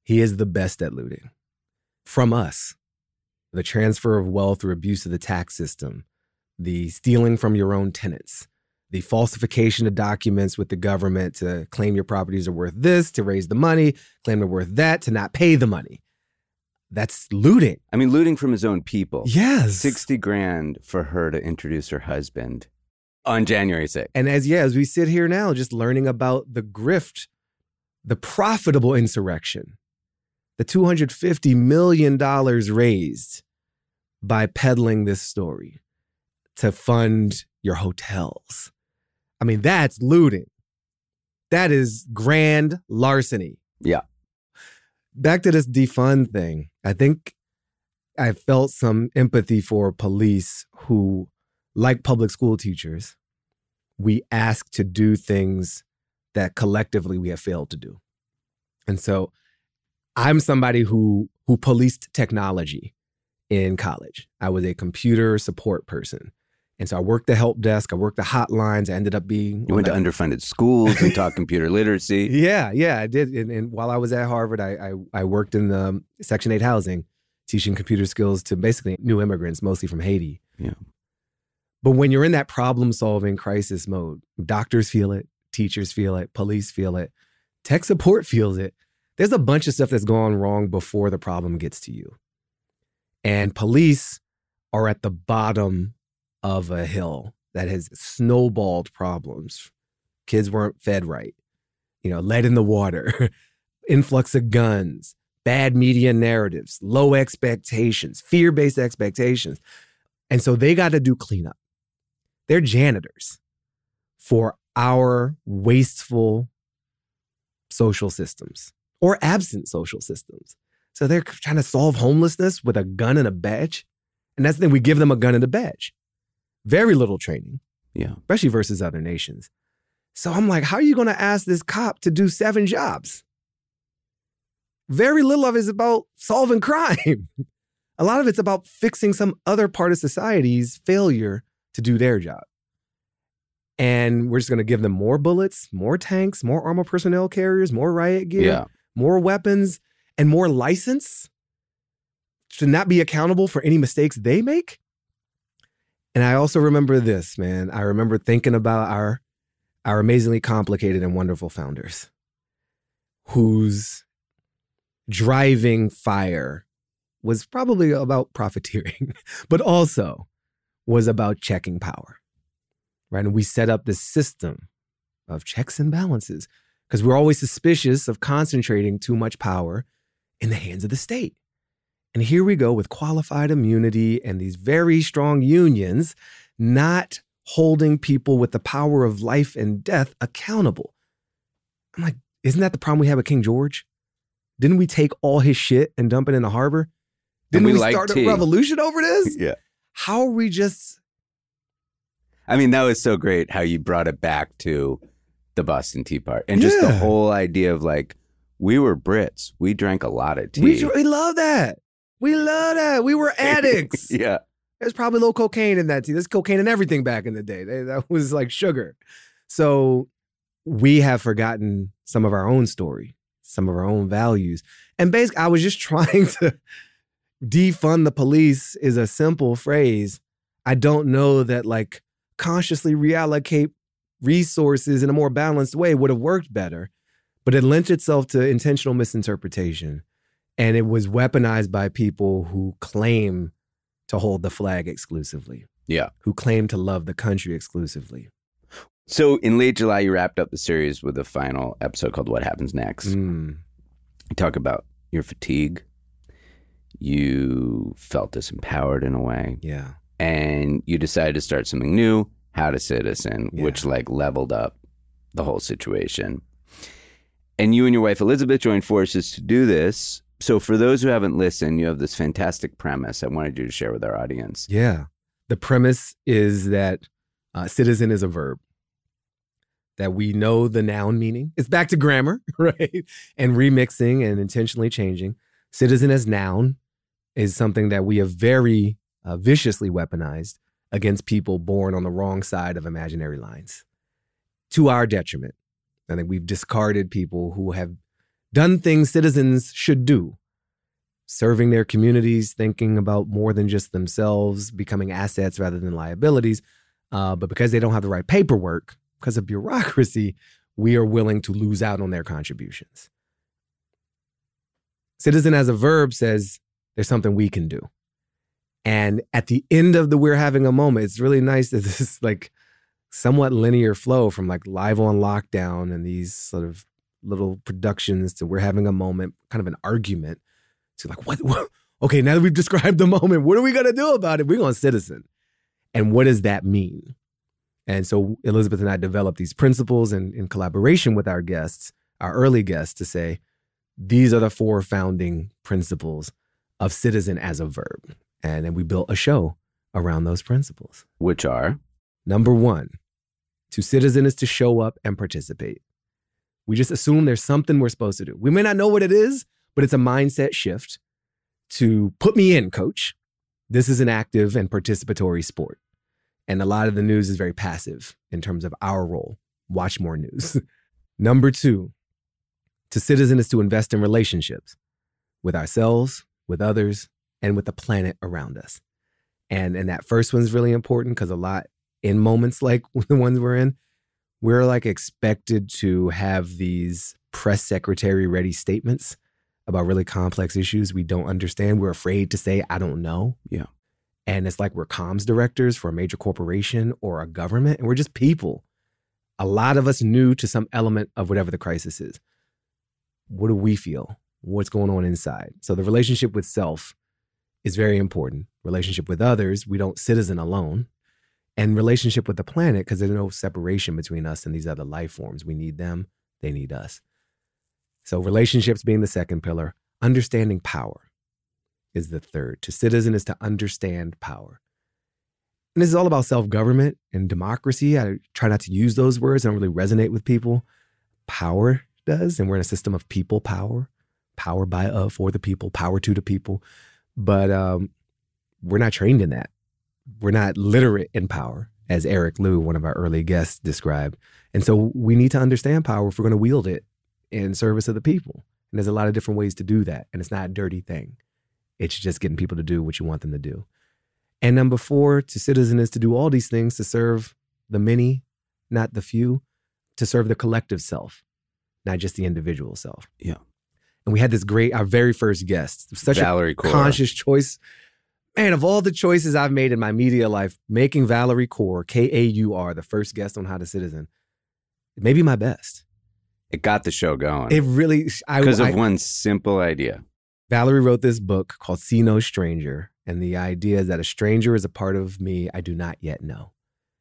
He is the best at looting. From us, the transfer of wealth through abuse of the tax system, the stealing from your own tenants, the falsification of documents with the government to claim your properties are worth this, to raise the money, claim they're worth that, to not pay the money. That's looting. I mean, looting from his own people. Yes. 60 grand for her to introduce her husband on January 6th. And as we sit here now, just learning about the grift, the profitable insurrection, the $250 million raised by peddling this story to fund your hotels. I mean, that's looting. That is grand larceny. Yeah. Back to this defund thing. I think I felt some empathy for police who, like public school teachers, we ask to do things that collectively we have failed to do. And so I'm somebody who policed technology in college. I was a computer support person. And so I worked the help desk, I worked the hotlines, I ended up being... You went to underfunded schools and taught computer literacy. Yeah, I did. And while I was at Harvard, I worked in the Section 8 housing, teaching computer skills to basically new immigrants, mostly from Haiti. Yeah. But when you're in that problem-solving crisis mode, doctors feel it, teachers feel it, police feel it, tech support feels it. There's a bunch of stuff that's gone wrong before the problem gets to you. And police are at the bottom of a hill that has snowballed problems. Kids weren't fed right, lead in the water, influx of guns, bad media narratives, low expectations, fear-based expectations. And so they got to do cleanup. They're janitors for our wasteful social systems or absent social systems. So they're trying to solve homelessness with a gun and a badge. And that's the thing, we give them a gun and a badge. Very little training, especially versus other nations. So I'm like, how are you going to ask this cop to do 7 jobs? Very little of it is about solving crime. A lot of it's about fixing some other part of society's failure to do their job. And we're just going to give them more bullets, more tanks, more armored personnel carriers, more riot gear, more weapons, and more license to not be accountable for any mistakes they make. And I also remember this, man. I remember thinking about our amazingly complicated and wonderful founders whose driving fire was probably about profiteering, but also was about checking power, right? And we set up this system of checks and balances because we're always suspicious of concentrating too much power in the hands of the state. And here we go with qualified immunity and these very strong unions not holding people with the power of life and death accountable. I'm like, isn't that the problem we have with King George? Didn't we take all his shit and dump it in the harbor? Didn't we start a revolution over this? Yeah. How are we just... I mean, that was so great how you brought it back to the Boston Tea Party. And just the whole idea of like, we were Brits. We drank a lot of tea. We love that. We love that. We were addicts. Yeah. There's probably a little cocaine in that tea. There's cocaine in everything back in the day. That was like sugar. So we have forgotten some of our own story, some of our own values. And basically, I was just trying to defund the police is a simple phrase. I don't know that like consciously reallocate resources in a more balanced way would have worked better, but it lent itself to intentional misinterpretation. And it was weaponized by people who claim to hold the flag exclusively. Yeah. Who claim to love the country exclusively. So in late July, you wrapped up the series with a final episode called What Happens Next. You talk about your fatigue. You felt disempowered in a way. Yeah. And you decided to start something new, How to Citizen, which like leveled up the whole situation. And you and your wife, Elizabeth, joined forces to do this. So for those who haven't listened, you have this fantastic premise I wanted you to share with our audience. Yeah. The premise is that citizen is a verb, that we know the noun meaning. It's back to grammar, right? And remixing and intentionally changing. Citizen as noun is something that we have very viciously weaponized against people born on the wrong side of imaginary lines to our detriment. I think we've discarded people who have done things citizens should do, serving their communities, thinking about more than just themselves, becoming assets rather than liabilities. But because they don't have the right paperwork, because of bureaucracy, we are willing to lose out on their contributions. Citizen as a verb says there's something we can do. And at the end of the We're Having a Moment, it's really nice that this is like somewhat linear flow from like Live on Lockdown and these sort of little productions to We're Having a Moment, kind of an argument to like, what? Okay, now that we've described the moment, what are we going to do about it? We're going to citizen. And what does that mean? And so Elizabeth and I developed these principles in collaboration with our guests, our early guests, to say, these are the 4 founding principles of citizen as a verb. And then we built a show around those principles. Which are? Number 1, to citizen is to show up and participate. We just assume there's something we're supposed to do. We may not know what it is, but it's a mindset shift to put me in, coach. This is an active and participatory sport. And a lot of the news is very passive in terms of our role. Watch more news. Number 2, to citizen is to invest in relationships with ourselves, with others, and with the planet around us. And that first one's really important because a lot in moments like the ones we're in, we're like expected to have these press secretary ready statements about really complex issues we don't understand. We're afraid to say, I don't know. Yeah. And it's like we're comms directors for a major corporation or a government, and we're just people. A lot of us new to some element of whatever the crisis is. What do we feel? What's going on inside? So the relationship with self is very important. Relationship with others, we don't citizen alone. And relationship with the planet, because there's no separation between us and these other life forms. We need them, they need us. So relationships being the second pillar, understanding power is the third. To citizen is to understand power. And this is all about self-government and democracy. I try not to use those words. They don't really resonate with people. Power does, and we're in a system of people power. Power by, for the people, power to the people. But we're not trained in that. We're not literate in power, as Eric Liu, one of our early guests, described. And so we need to understand power if we're going to wield it in service of the people. And there's a lot of different ways to do that. And it's not a dirty thing. It's just getting people to do what you want them to do. And number 4, to citizen is to do all these things to serve the many, not the few, to serve the collective self, not just the individual self. Yeah. And we had this great, our very first guest, such Valerie a Kaur. Conscious choice. Man, of all the choices I've made in my media life, making Valerie Kaur, Kaur, the first guest on How to Citizen, maybe my best. It got the show going. It really, because of one simple idea. Valerie wrote this book called See No Stranger. And the idea is that a stranger is a part of me I do not yet know.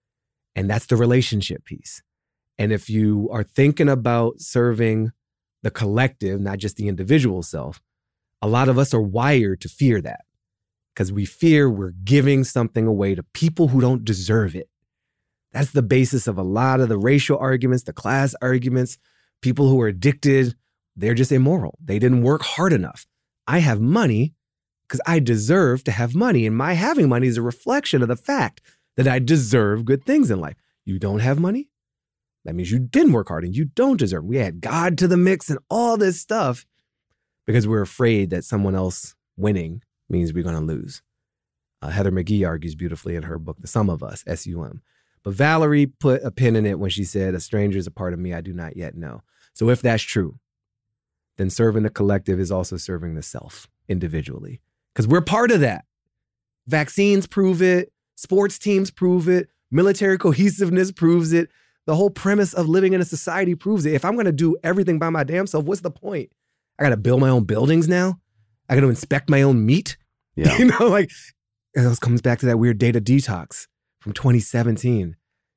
And that's the relationship piece. And if you are thinking about serving the collective, not just the individual self, a lot of us are wired to fear that because we fear we're giving something away to people who don't deserve it. That's the basis of a lot of the racial arguments, the class arguments. People who are addicted, they're just immoral. They didn't work hard enough. I have money because I deserve to have money. And my having money is a reflection of the fact that I deserve good things in life. You don't have money? That means you didn't work hard and you don't deserve. We add God to the mix and all this stuff because we're afraid that someone else winning means we're going to lose. Heather McGhee argues beautifully in her book, The Sum of Us, S-U-M. But Valerie put a pin in it when she said, a stranger is a part of me I do not yet know. So if that's true, then serving the collective is also serving the self individually. Because we're part of that. Vaccines prove it. Sports teams prove it. Military cohesiveness proves it. The whole premise of living in a society proves it. If I'm going to do everything by my damn self, what's the point? I got to build my own buildings now. I got to inspect my own meat. Yeah. You know, like, and this comes back to that weird data detox from 2017.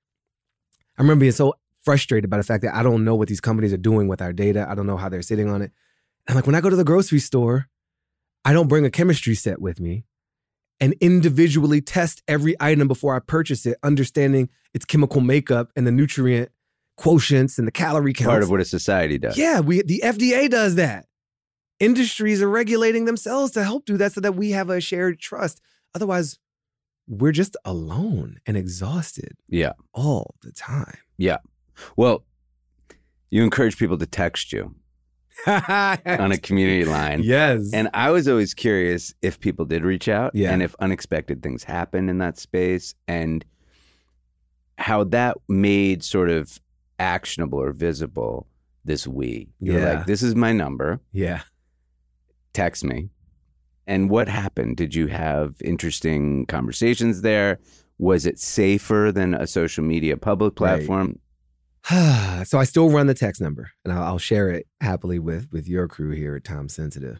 I remember being so frustrated by the fact that I don't know what these companies are doing with our data. I don't know how they're sitting on it. And like when I go to the grocery store, I don't bring a chemistry set with me and individually test every item before I purchase it, understanding its chemical makeup and the nutrient quotients and the calorie counts. Part of what a society does. Yeah, the FDA does that. Industries are regulating themselves to help do that so that we have a shared trust. Otherwise, we're just alone and exhausted. Yeah. All the time. Yeah. Well, you encourage people to text you. on a community line. Yes. And I was always curious if people did reach out Yeah. and if unexpected things happened in that space and how that made sort of actionable or visible this we. You're Yeah. like, this is my number. Yeah. Text me. And what happened? Did you have interesting conversations there? Was it safer than a social media public platform? So I still run the text number, and I'll share it happily with your crew here at Time Sensitive.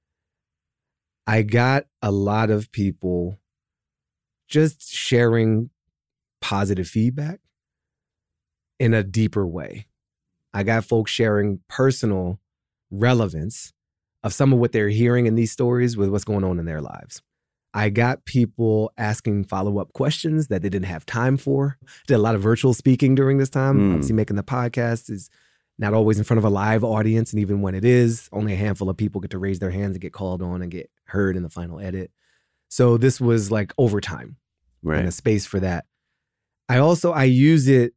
I got a lot of people just sharing positive feedback in a deeper way. I got folks sharing personal relevance of some of what they're hearing in these stories with what's going on in their lives. I got people asking follow-up questions that they didn't have time for. Did a lot of virtual speaking during this time. Obviously, making the podcast is not always in front of a live audience. And even when it is, only a handful of people get to raise their hands and get called on and get heard in the final edit. So this was like overtime and a space for that. I use it,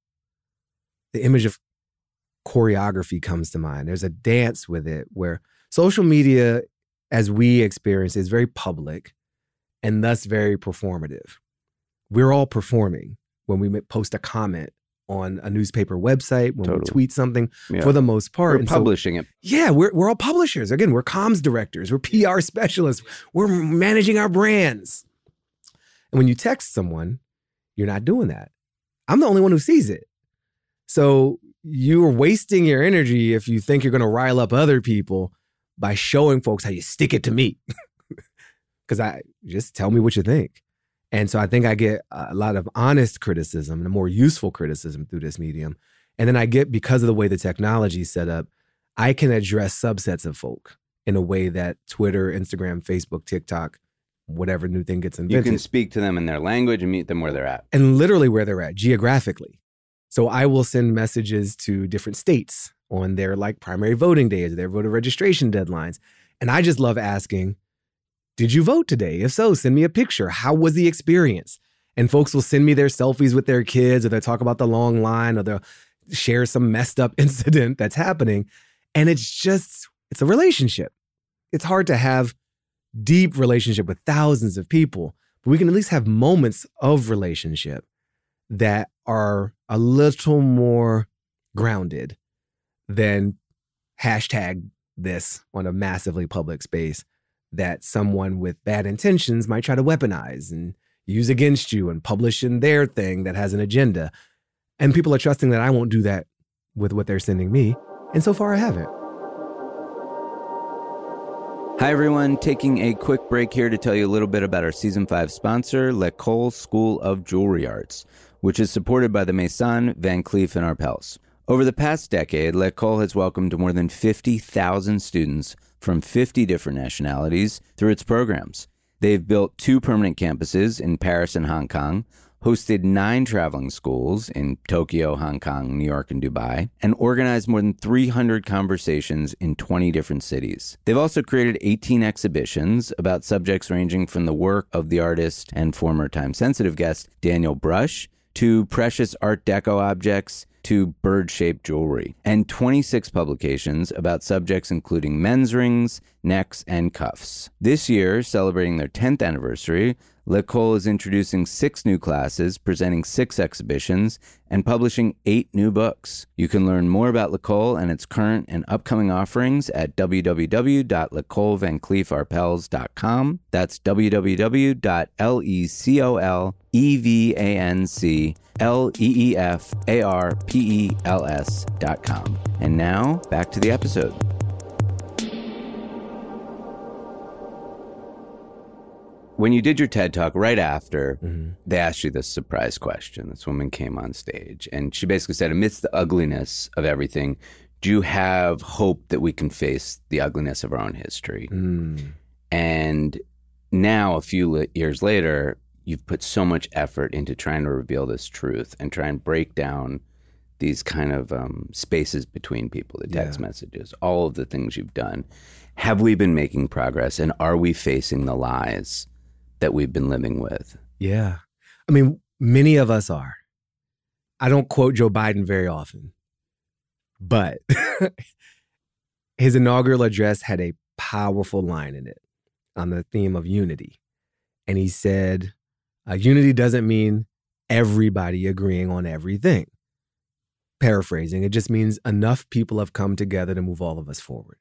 the image of choreography comes to mind. There's a dance with it where social media, as we experience, is very public and thus very performative. We're all performing when we post a comment on a newspaper website, when we tweet something, for the most part. We're publishing it. Yeah, we're all publishers. Again, we're comms directors, we're PR specialists, we're managing our brands. And when you text someone, you're not doing that. I'm the only one who sees it. So you're wasting your energy if you think you're going to rile up other people by showing folks how you stick it to me. Because I just tell me what you think. And so I think I get a lot of honest criticism and a more useful criticism through this medium. And then I get, because of the way the technology is set up, I can address subsets of folk in a way that Twitter, Instagram, Facebook, TikTok, whatever new thing gets invented. You can speak to them in their language and meet them where they're at. And literally where they're at, geographically. So I will send messages to different states on their like primary voting days, their voter registration deadlines. And I just love asking, did you vote today? If so, send me a picture. How was the experience? And folks will send me their selfies with their kids, or they'll talk about the long line, or they'll share some messed up incident that's happening. And it's a relationship. It's hard to have deep relationship with thousands of people, but we can at least have moments of relationship that are a little more grounded than hashtag this on a massively public space that someone with bad intentions might try to weaponize and use against you and publish in their thing that has an agenda. And people are trusting that I won't do that with what they're sending me. And so far I haven't. Hi, everyone. Taking a quick break here to tell you a little bit about our Season 5 sponsor, L'École School of Jewelry Arts, which is supported by the Maison, Van Cleef & Arpels. Over the past decade, L'École has welcomed more than 50,000 students from 50 different nationalities through its programs. They've built 2 permanent campuses in Paris and Hong Kong, hosted 9 traveling schools in Tokyo, Hong Kong, New York, and Dubai, and organized more than 300 conversations in 20 different cities. They've also created 18 exhibitions about subjects ranging from the work of the artist and former time-sensitive guest Daniel Brush to precious Art Deco objects to bird-shaped jewelry, and 26 publications about subjects including men's rings, necks, and cuffs. This year, celebrating their 10th anniversary, L'École is introducing 6 new classes, presenting 6 exhibitions, and publishing 8 new books. You can learn more about L'École and its current and upcoming offerings at www.lecolevancleefarpels.com. That's www.lecolevancleefarpels.com. And now, back to the episode. When you did your TED Talk right after, they asked you this surprise question. This woman came on stage and she basically said, amidst the ugliness of everything, do you have hope that we can face the ugliness of our own history? And now, a few years later, you've put so much effort into trying to reveal this truth and try and break down these kind of spaces between people, the text messages, all of the things you've done. Have we been making progress, and are we facing the lies that we've been living with? Yeah. I mean, many of us are. I don't quote Joe Biden very often, but His inaugural address had a powerful line in it on the theme of unity. And he said, unity doesn't mean everybody agreeing on everything. Paraphrasing, it just means enough people have come together to move all of us forward.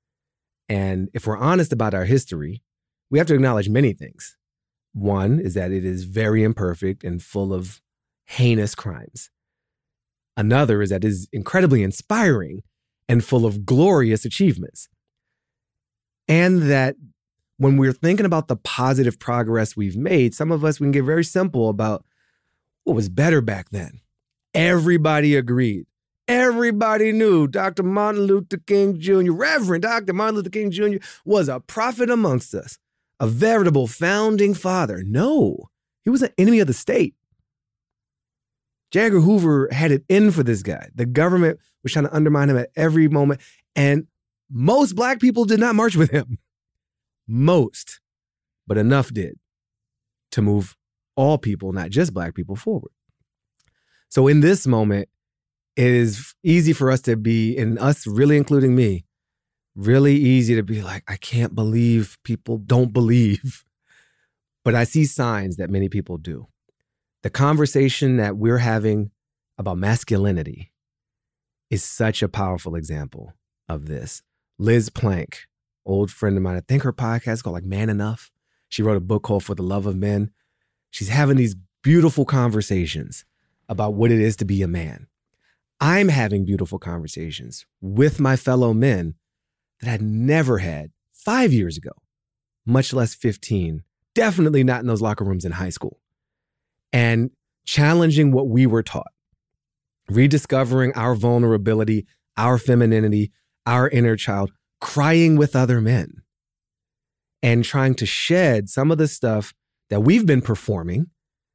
And if we're honest about our history, we have to acknowledge many things. One is that it is very imperfect and full of heinous crimes. Another is that it is incredibly inspiring and full of glorious achievements. And that when we're thinking about the positive progress we've made, some of us, we can get very simple about what was better back then. Everybody agreed. Everybody knew Dr. Martin Luther King Jr., Reverend Dr. Martin Luther King Jr. was a prophet amongst us, a veritable founding father. No, he was an enemy of the state. J. Edgar Hoover had it in for this guy. The government was trying to undermine him at every moment. And most Black people did not march with him. Most, but enough did to move all people, not just Black people, forward. So in this moment, it is easy for us to be, and us really including me, really easy to be like, I can't believe people don't believe. But I see signs that many people do. The conversation that we're having about masculinity is such a powerful example of this. Liz Plank, old friend of mine, I think her podcast is called like Man Enough. She wrote a book called For the Love of Men. She's having these beautiful conversations about what it is to be a man. I'm having beautiful conversations with my fellow men that I'd never had 5 years ago, much less 15, definitely not in those locker rooms in high school. And challenging what we were taught, rediscovering our vulnerability, our femininity, our inner child, crying with other men, and trying to shed some of the stuff that we've been performing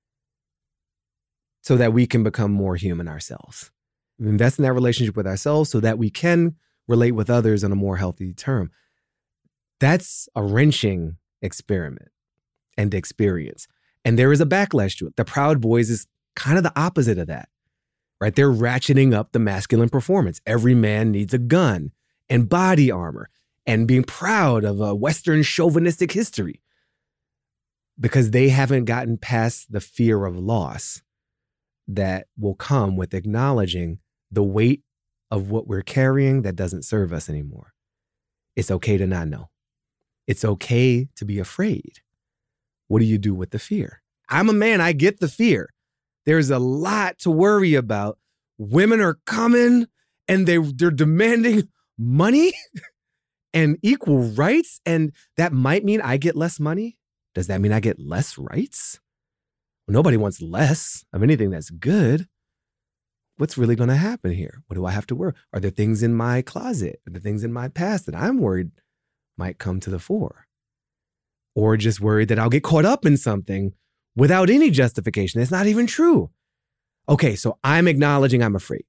so that we can become more human ourselves. Invest in that relationship with ourselves so that we can relate with others on a more healthy term. That's a wrenching experiment and experience. And there is a backlash to it. The Proud Boys is kind of the opposite of that, right? They're ratcheting up the masculine performance. Every man needs a gun and body armor and being proud of a Western chauvinistic history because they haven't gotten past the fear of loss that will come with acknowledging the weight of what we're carrying that doesn't serve us anymore. It's okay to not know. It's okay to be afraid. What do you do with the fear? I'm a man. I get the fear. There's a lot to worry about. Women are coming and they're demanding money and equal rights. And that might mean I get less money. Does that mean I get less rights? Well, nobody wants less of anything that's good. What's really going to happen here? What do I have to worry? Are there things in my closet? Are there things in my past that I'm worried might come to the fore? Or just worried that I'll get caught up in something without any justification. It's not even true. Okay, so I'm acknowledging I'm afraid.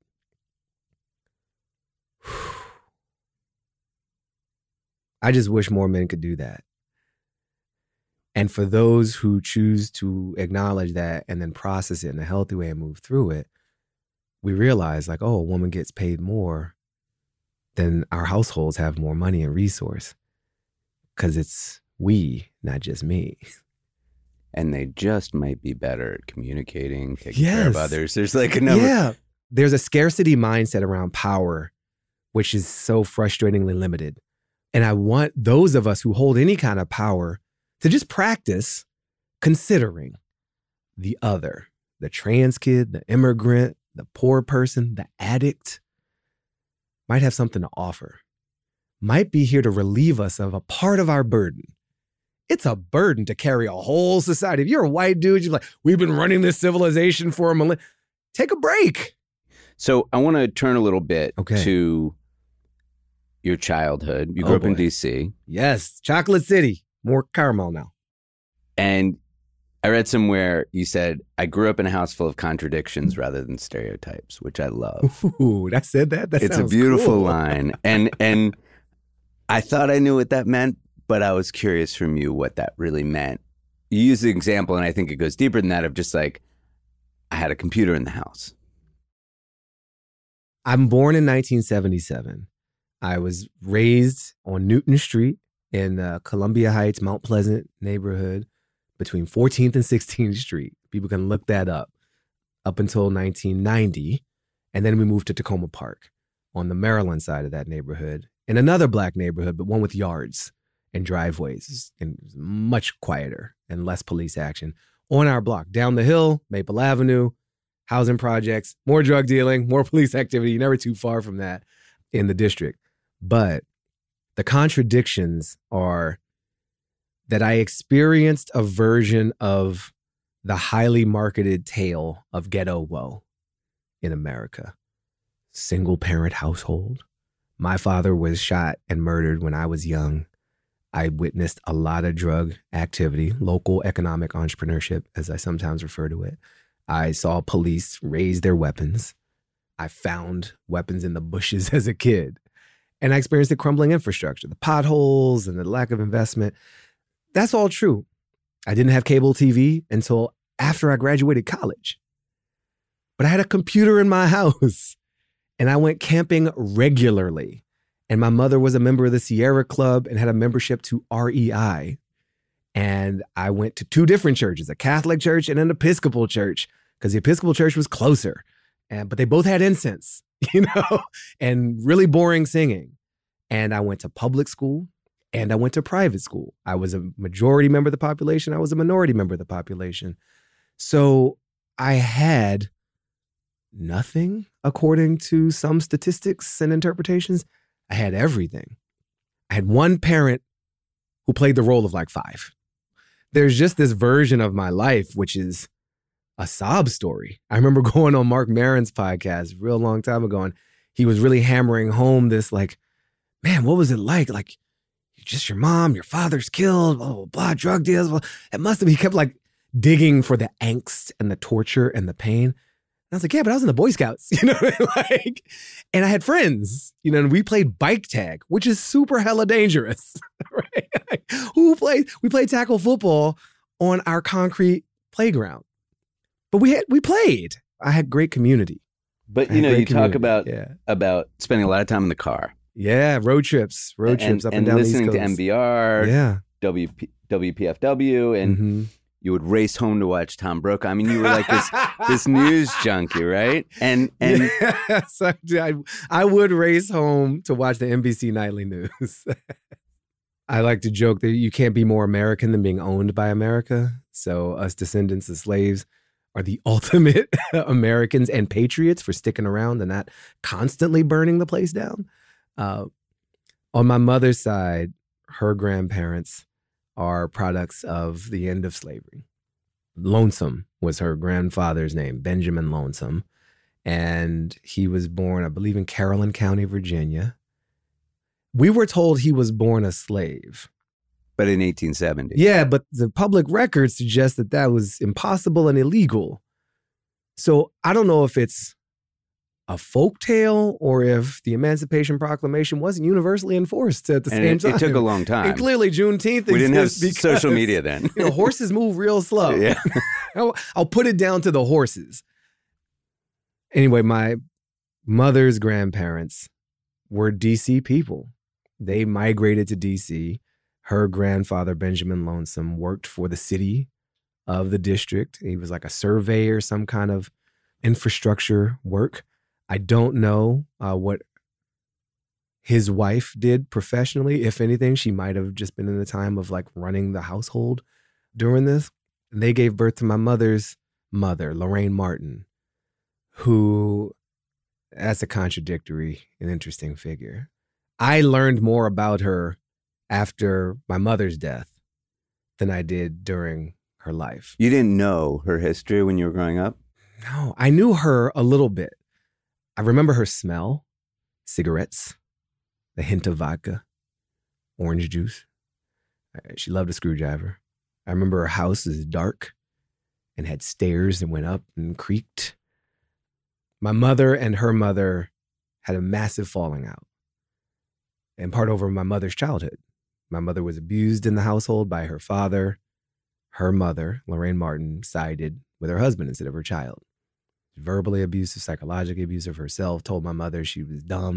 I just wish more men could do that. And for those who choose to acknowledge that and then process it in a healthy way and move through it, we realize like, oh, a woman gets paid more, then our households have more money and resource because it's we, not just me. And they just might be better at communicating, taking care of others. There's like a number. Yeah. There's a scarcity mindset around power, which is so frustratingly limited. And I want those of us who hold any kind of power to just practice considering the other, the trans kid, the immigrant, the poor person, the addict, might have something to offer, might be here to relieve us of a part of our burden. It's a burden to carry a whole society. If you're a white dude, you're like, we've been running this civilization for a millennium. Take a break. So I want to turn a little bit to your childhood. You grew up in D.C. Yes, Chocolate City. More caramel now. And I read somewhere you said, I grew up in a house full of contradictions rather than stereotypes, which I love. Ooh, that said that? It's a beautiful line. And I thought I knew what that meant, but I was curious from you what that really meant. You use the example, and I think it goes deeper than that, of just like, I had a computer in the house. I'm born in 1977. I was raised on Newton Street in Columbia Heights, Mount Pleasant neighborhood between 14th and 16th Street. People can look that up until 1990. And then we moved to Tacoma Park on the Maryland side of that neighborhood, in another Black neighborhood, but one with yards and driveways, and much quieter and less police action. On our block, down the hill, Maple Avenue, housing projects, more drug dealing, more police activity. You're never too far from that in the district. But the contradictions are that I experienced a version of the highly marketed tale of ghetto woe in America. Single parent household. My father was shot and murdered when I was young. I witnessed a lot of drug activity, local economic entrepreneurship, as I sometimes refer to it. I saw police raise their weapons. I found weapons in the bushes as a kid. And I experienced the crumbling infrastructure, the potholes and the lack of investment. That's all true. I didn't have cable TV until after I graduated college. But I had a computer in my house and I went camping regularly. And my mother was a member of the Sierra Club and had a membership to REI. And I went to 2 different churches, a Catholic church and an Episcopal church, because the Episcopal church was closer. But they both had incense, and really boring singing. And I went to public school and I went to private school. I was a majority member of the population. I was a minority member of the population. So I had nothing, according to some statistics and interpretations. I had everything. I had one parent who played the role of like 5. There's just this version of my life, which is a sob story. I remember going on Mark Maron's podcast a real long time ago, and he was really hammering home this like, man, what was it like? Like, just your mom, your father's killed, blah, blah, blah, drug deals. Blah. It must have, he kept like digging for the angst and the torture and the pain. And I was like, yeah, but I was in the Boy Scouts, like, and I had friends, and we played bike tag, which is super hella dangerous, right? Like, we played tackle football on our concrete playground, but we played. I had great community. But you talk about spending a lot of time in the car. Yeah, road trips up and down the East listening Coast. to NPR, yeah, WPFW, and you would race home to watch Tom Brokaw. I mean, you were like this news junkie, right? And yes, I would race home to watch the NBC Nightly News. I like to joke that you can't be more American than being owned by America. So us descendants of slaves are the ultimate Americans and patriots for sticking around and not constantly burning the place down. On my mother's side, her grandparents are products of the end of slavery. Lonesome was her grandfather's name, Benjamin Lonesome. And he was born, I believe, in Caroline County, Virginia. We were told he was born a slave. But in 1870. Yeah, but the public record suggests that was impossible and illegal. So I don't know if it's a folktale or if the Emancipation Proclamation wasn't universally enforced at the same time. It took a long time. And clearly Juneteenth we didn't have because, social media then. Horses move real slow. Yeah. I'll put it down to the horses. Anyway, my mother's grandparents were DC people. They migrated to DC. Her grandfather, Benjamin Lonesome, worked for the city of the district. He was like a surveyor, some kind of infrastructure work. I don't know what his wife did professionally. If anything, she might have just been in the time of like running the household during this. And they gave birth to my mother's mother, Lorraine Martin, who, that's a contradictory and interesting figure. I learned more about her after my mother's death than I did during her life. You didn't know her history when you were growing up? No, I knew her a little bit. I remember her smell, cigarettes, the hint of vodka, orange juice. She loved a screwdriver. I remember her house was dark and had stairs that went up and creaked. My mother and her mother had a massive falling out, in part over my mother's childhood. My mother was abused in the household by her father. Her mother, Lorraine Martin, sided with her husband instead of her child. Verbally abusive, psychologically abusive herself, told my mother she was dumb,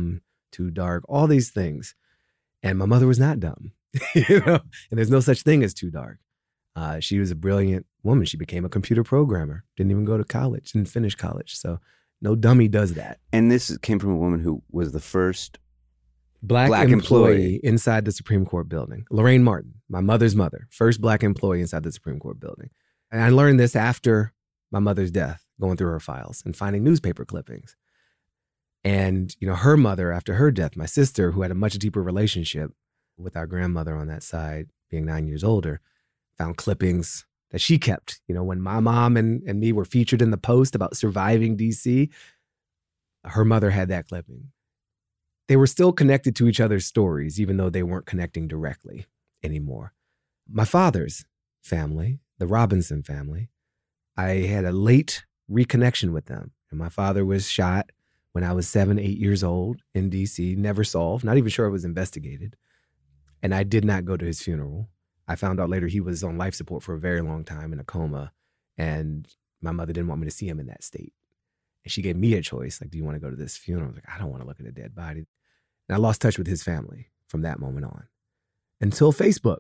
too dark, all these things. And my mother was not dumb, you know, and there's no such thing as too dark. She was a brilliant woman. She became a computer programmer, didn't even go to college, didn't finish college. So no dummy does that. And this came from a woman who was the first Black employee inside the Supreme Court building. Lorraine Martin, my mother's mother, first Black employee inside the Supreme Court building. And I learned this after my mother's death, going through her files and finding newspaper clippings. And, you know, her mother, after her death, my sister, who had a much deeper relationship with our grandmother on that side, being 9 years older, found clippings that she kept. You know, when my mom and me were featured in the Post about surviving DC, her mother had that clipping. They were still connected to each other's stories, even though they weren't connecting directly anymore. My father's family, the Robinson family, I had a late reconnection with them. And my father was shot when I was 7, 8 years old in DC, never solved, not even sure it was investigated. And I did not go to his funeral. I found out later he was on life support for a very long time in a coma. And my mother didn't want me to see him in that state. And she gave me a choice, like, do you want to go to this funeral? I was like, I don't want to look at a dead body. And I lost touch with his family from that moment on until Facebook.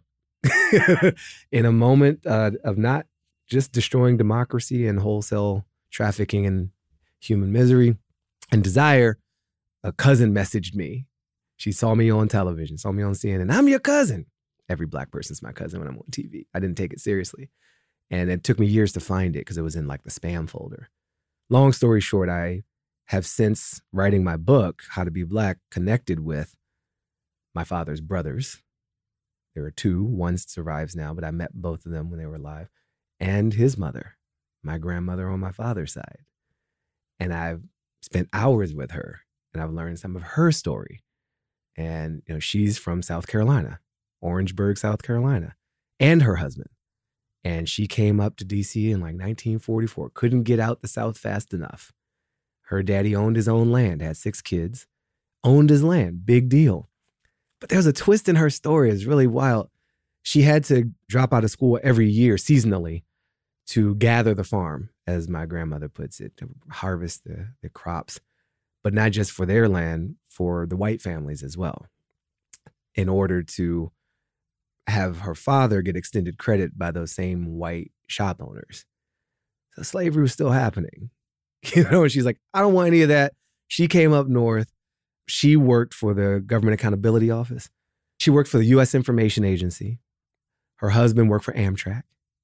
In a moment of not just destroying democracy and wholesale trafficking and human misery and desire, a cousin messaged me. She saw me on television, saw me on CNN. I'm your cousin. Every Black person's my cousin when I'm on TV. I didn't take it seriously. And it took me years to find it because it was in like the spam folder. Long story short, I have since, writing my book, How to Be Black, connected with my father's brothers. There are two. One survives now, but I met both of them when they were alive. And his mother, my grandmother on my father's side. And I've spent hours with her, and I've learned some of her story. And, you know, she's from South Carolina, Orangeburg, South Carolina, and her husband. And she came up to DC in like 1944, couldn't get out the South fast enough. Her daddy owned his own land, had 6 kids, owned his land, big deal. But there's a twist in her story, it's really wild. She had to drop out of school every year seasonally to gather the farm, as my grandmother puts it, to harvest the crops, but not just for their land, for the white families as well, in order to have her father get extended credit by those same white shop owners. So slavery was still happening. You know, and she's like, I don't want any of that. She came up north. She worked for the Government Accountability Office. She worked for the U.S. Information Agency. Her husband worked for Amtrak.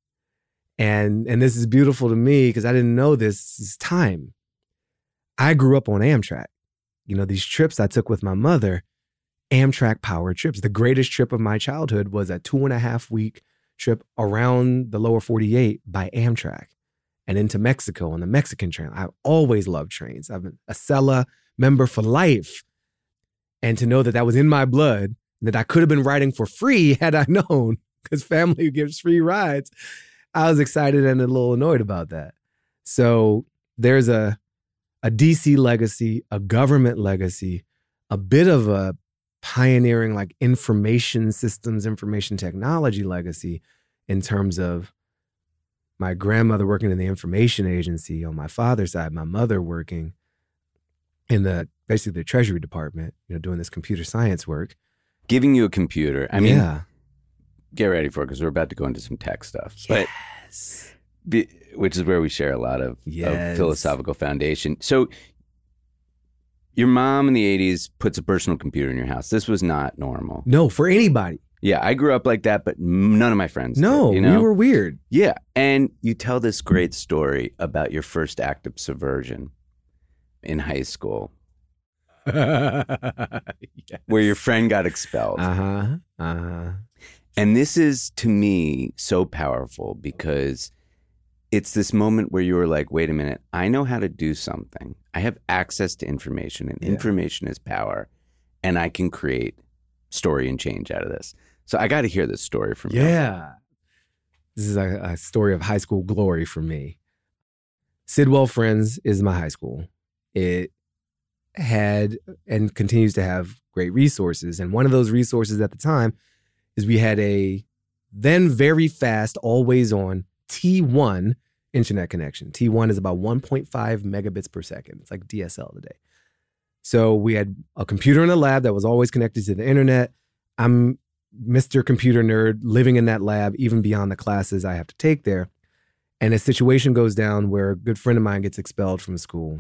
And this is beautiful to me because I didn't know this time. I grew up on Amtrak. You know, these trips I took with my mother, Amtrak powered trips. The greatest trip of my childhood was a 2.5-week trip around the lower 48 by Amtrak and into Mexico on the Mexican train. I always loved trains. I've been a Acela member for life. And to know that that was in my blood, that I could have been riding for free had I known, because family gives free rides, I was excited and a little annoyed about that. So there's a DC legacy, a government legacy, a bit of a pioneering like information systems, information technology legacy in terms of my grandmother working in the information agency on my father's side, my mother working in basically the Treasury Department, you know, doing this computer science work. Giving you a computer. I mean, get ready for it because we're about to go into some tech stuff. Yes. Which is where we share a lot of philosophical foundation. So your mom in the 80s puts a personal computer in your house. This was not normal. No, for anybody. Yeah, I grew up like that, but none of my friends No, did, you know? We were weird. Yeah, and you tell this great story about your first act of subversion in high school. Yes. Where your friend got expelled. And this is, to me, so powerful because it's this moment where you were like, wait a minute, I know how to do something. I have access to information, and information is power, and I can create story and change out of this. So I got to hear this story from you. Yeah. This is a story of high school glory for me. Sidwell Friends is my high school. It had and continues to have great resources. And one of those resources at the time is we had a then very fast, always on T1 internet connection. T1 is about 1.5 megabits per second. It's like DSL today. So we had a computer in the lab that was always connected to the internet. I'm Mr. Computer Nerd living in that lab, even beyond the classes I have to take there. And a situation goes down where a good friend of mine gets expelled from school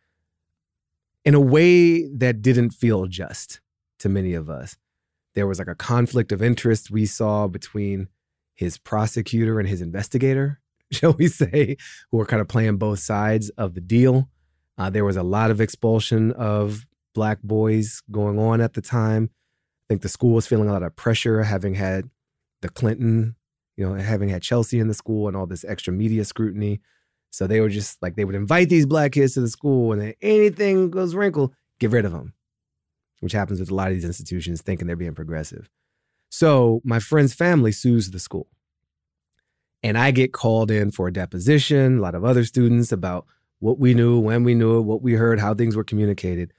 in a way that didn't feel just to many of us. There was like a conflict of interest we saw between his prosecutor and his investigator, shall we say, who were kind of playing both sides of the deal. There was a lot of expulsion of Black boys going on at the time. I think the school was feeling a lot of pressure, having had the Clinton, having had Chelsea in the school and all this extra media scrutiny. So they were just like, they would invite these Black kids to the school, and then anything goes wrinkle, get rid of them, which happens with a lot of these institutions thinking they're being progressive. So my friend's family sues the school. And I get called in for a deposition, a lot of other students, about what we knew, when we knew it, what we heard, how things were communicated.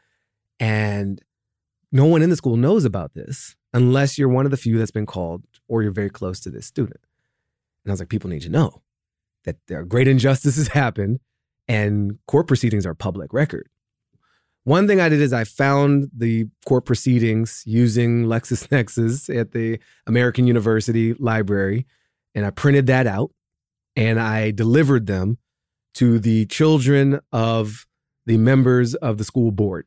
And no one in the school knows about this unless you're one of the few that's been called or you're very close to this student. And I was like, people need to know that there are great injustices happened and court proceedings are public record. One thing I did is I found the court proceedings using LexisNexis at the American University Library, and I printed that out and I delivered them to the children of the members of the school board,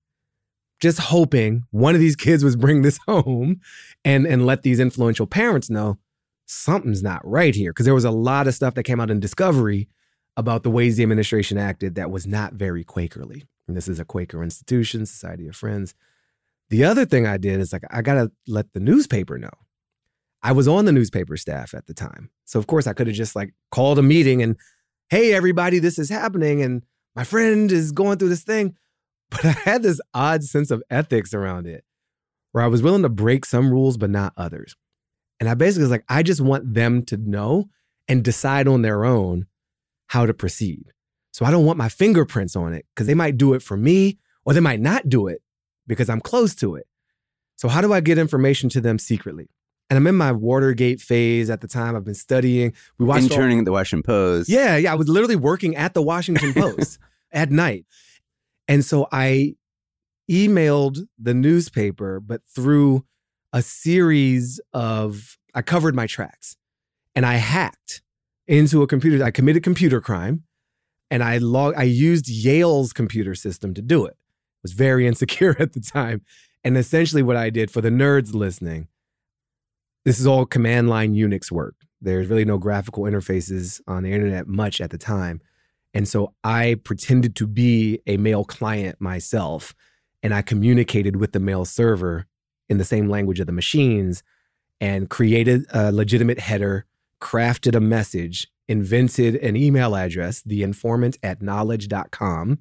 just hoping one of these kids would bring this home and let these influential parents know something's not right here. Because there was a lot of stuff that came out in discovery about the ways the administration acted that was not very Quakerly. And this is a Quaker institution, Society of Friends. The other thing I did is like, I got to let the newspaper know. I was on the newspaper staff at the time. So of course I could have just like called a meeting and, hey, everybody, this is happening. And my friend is going through this thing. But I had this odd sense of ethics around it where I was willing to break some rules, but not others. And I basically was like, I just want them to know and decide on their own how to proceed. So I don't want my fingerprints on it because they might do it for me or they might not do it because I'm close to it. So how do I get information to them secretly? And I'm in my Watergate phase at the time. I've been studying. We watched interning at the Washington Post. Yeah. I was literally working at the Washington Post at night. And so I emailed the newspaper, but through a series of, I covered my tracks and I hacked into a computer. I committed computer crime and I used Yale's computer system to do it. I was very insecure at the time. And essentially what I did, for the nerds listening, this is all command line Unix work. There's really no graphical interfaces on the internet much at the time. And so I pretended to be a mail client myself, and I communicated with the mail server in the same language of the machines and created a legitimate header, crafted a message, invented an email address, theinformant@knowledge.com.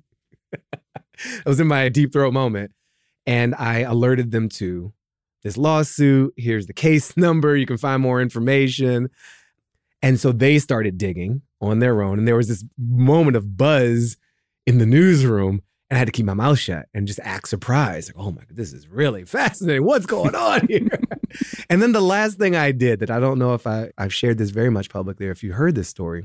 It was in my deep throat moment. And I alerted them to this lawsuit. Here's the case number. You can find more information. And so they started digging on their own. And there was this moment of buzz in the newsroom. And I had to keep my mouth shut and just act surprised. Like, oh my God, this is really fascinating. What's going on here? And then the last thing I did that I don't know if I've shared this very much publicly or if you heard this story,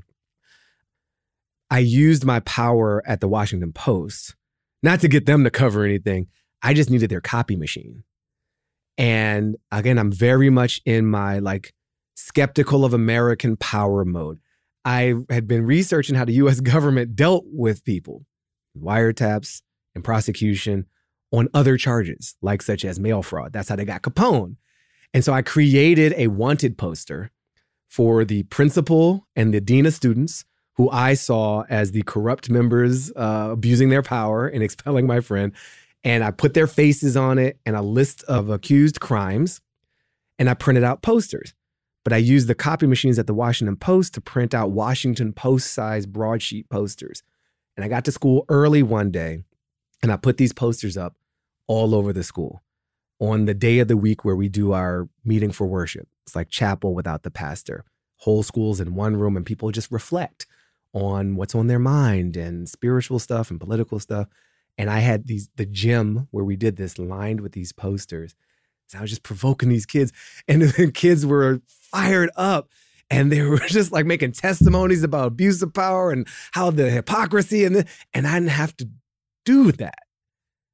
I used my power at the Washington Post, not to get them to cover anything. I just needed their copy machine. And again, I'm very much in my like skeptical of American power mode. I had been researching how the US government dealt with people, wiretaps and prosecution on other charges, like such as mail fraud. That's how they got Capone. And so I created a wanted poster for the principal and the dean of students, who I saw as the corrupt members abusing their power and expelling my friend. And I put their faces on it and a list of accused crimes. And I printed out posters. But I used the copy machines at the Washington Post to print out Washington Post-size broadsheet posters. And I got to school early one day and I put these posters up all over the school on the day of the week where we do our meeting for worship. It's like chapel without the pastor. Whole school's in one room and people just reflect on what's on their mind and spiritual stuff and political stuff. And I had the gym where we did this lined with these posters. So I was just provoking these kids, and the kids were fired up and they were just like making testimonies about abuse of power and how the hypocrisy and I didn't have to do that.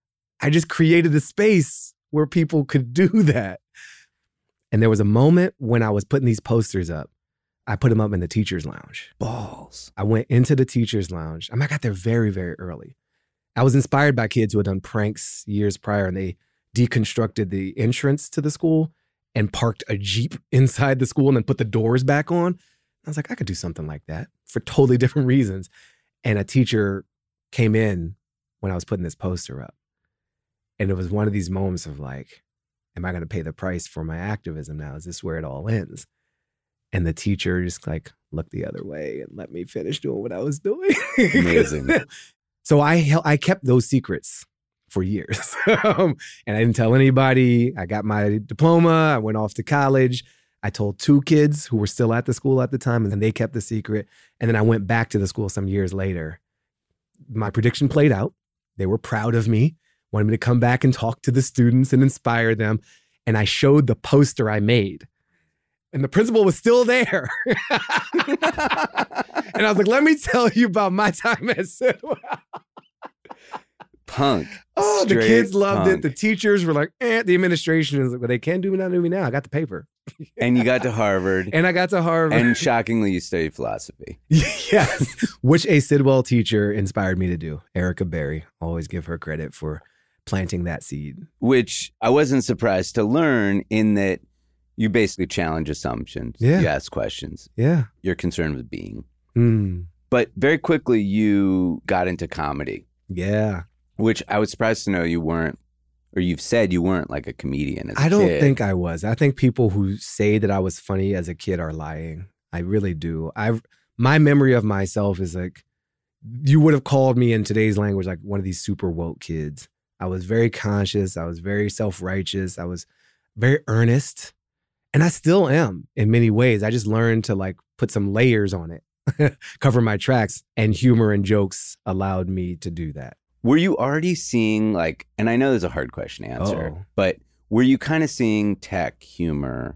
I just created a space where people could do that. And there was a moment when I was putting these posters up. I put them up in the teacher's lounge. Balls. I went into the teacher's lounge. I got there very, very early. I was inspired by kids who had done pranks years prior, and they deconstructed the entrance to the school and parked a Jeep inside the school and then put the doors back on. I was like, I could do something like that for totally different reasons. And a teacher came in when I was putting this poster up. And it was one of these moments of like, am I going to pay the price for my activism now? Is this where it all ends? And the teacher just like looked the other way and let me finish doing what I was doing. Amazing. So I kept those secrets for years. And I didn't tell anybody. I got my diploma. I went off to college. I told 2 kids who were still at the school at the time, and then they kept the secret. And then I went back to the school some years later. My prediction played out. They were proud of me, wanted me to come back and talk to the students and inspire them. And I showed the poster I made. And the principal was still there. And I was like, let me tell you about my time at Sidwell. Punk. Oh, the Straight kids loved punk. it. The teachers were like, The administration is like, well, they can do me, not do me now. I got the paper. And you got to Harvard. And I got to Harvard. And shockingly, you studied philosophy. Yes. Which a Sidwell teacher inspired me to do. Erica Berry. Always give her credit for planting that seed. Which I wasn't surprised to learn, in that you basically challenge assumptions. Yeah. You ask questions. Yeah. You're concerned with being. Mm. But very quickly, you got into comedy, Yeah. which I was surprised to know you weren't, or you've said you weren't like a comedian as a I don't kid. think I was. I think people who say that I was funny as a kid are lying. I really do. My memory of myself is like, you would have called me in today's language like one of these super woke kids. I was very conscious. I was very self-righteous. I was very earnest. And I still am in many ways. I just learned to like put some layers on it, cover my tracks, and humor and jokes allowed me to do that. Were you already seeing like, and I know there's a hard question to answer, Uh-oh. but were you kind of seeing tech, humor,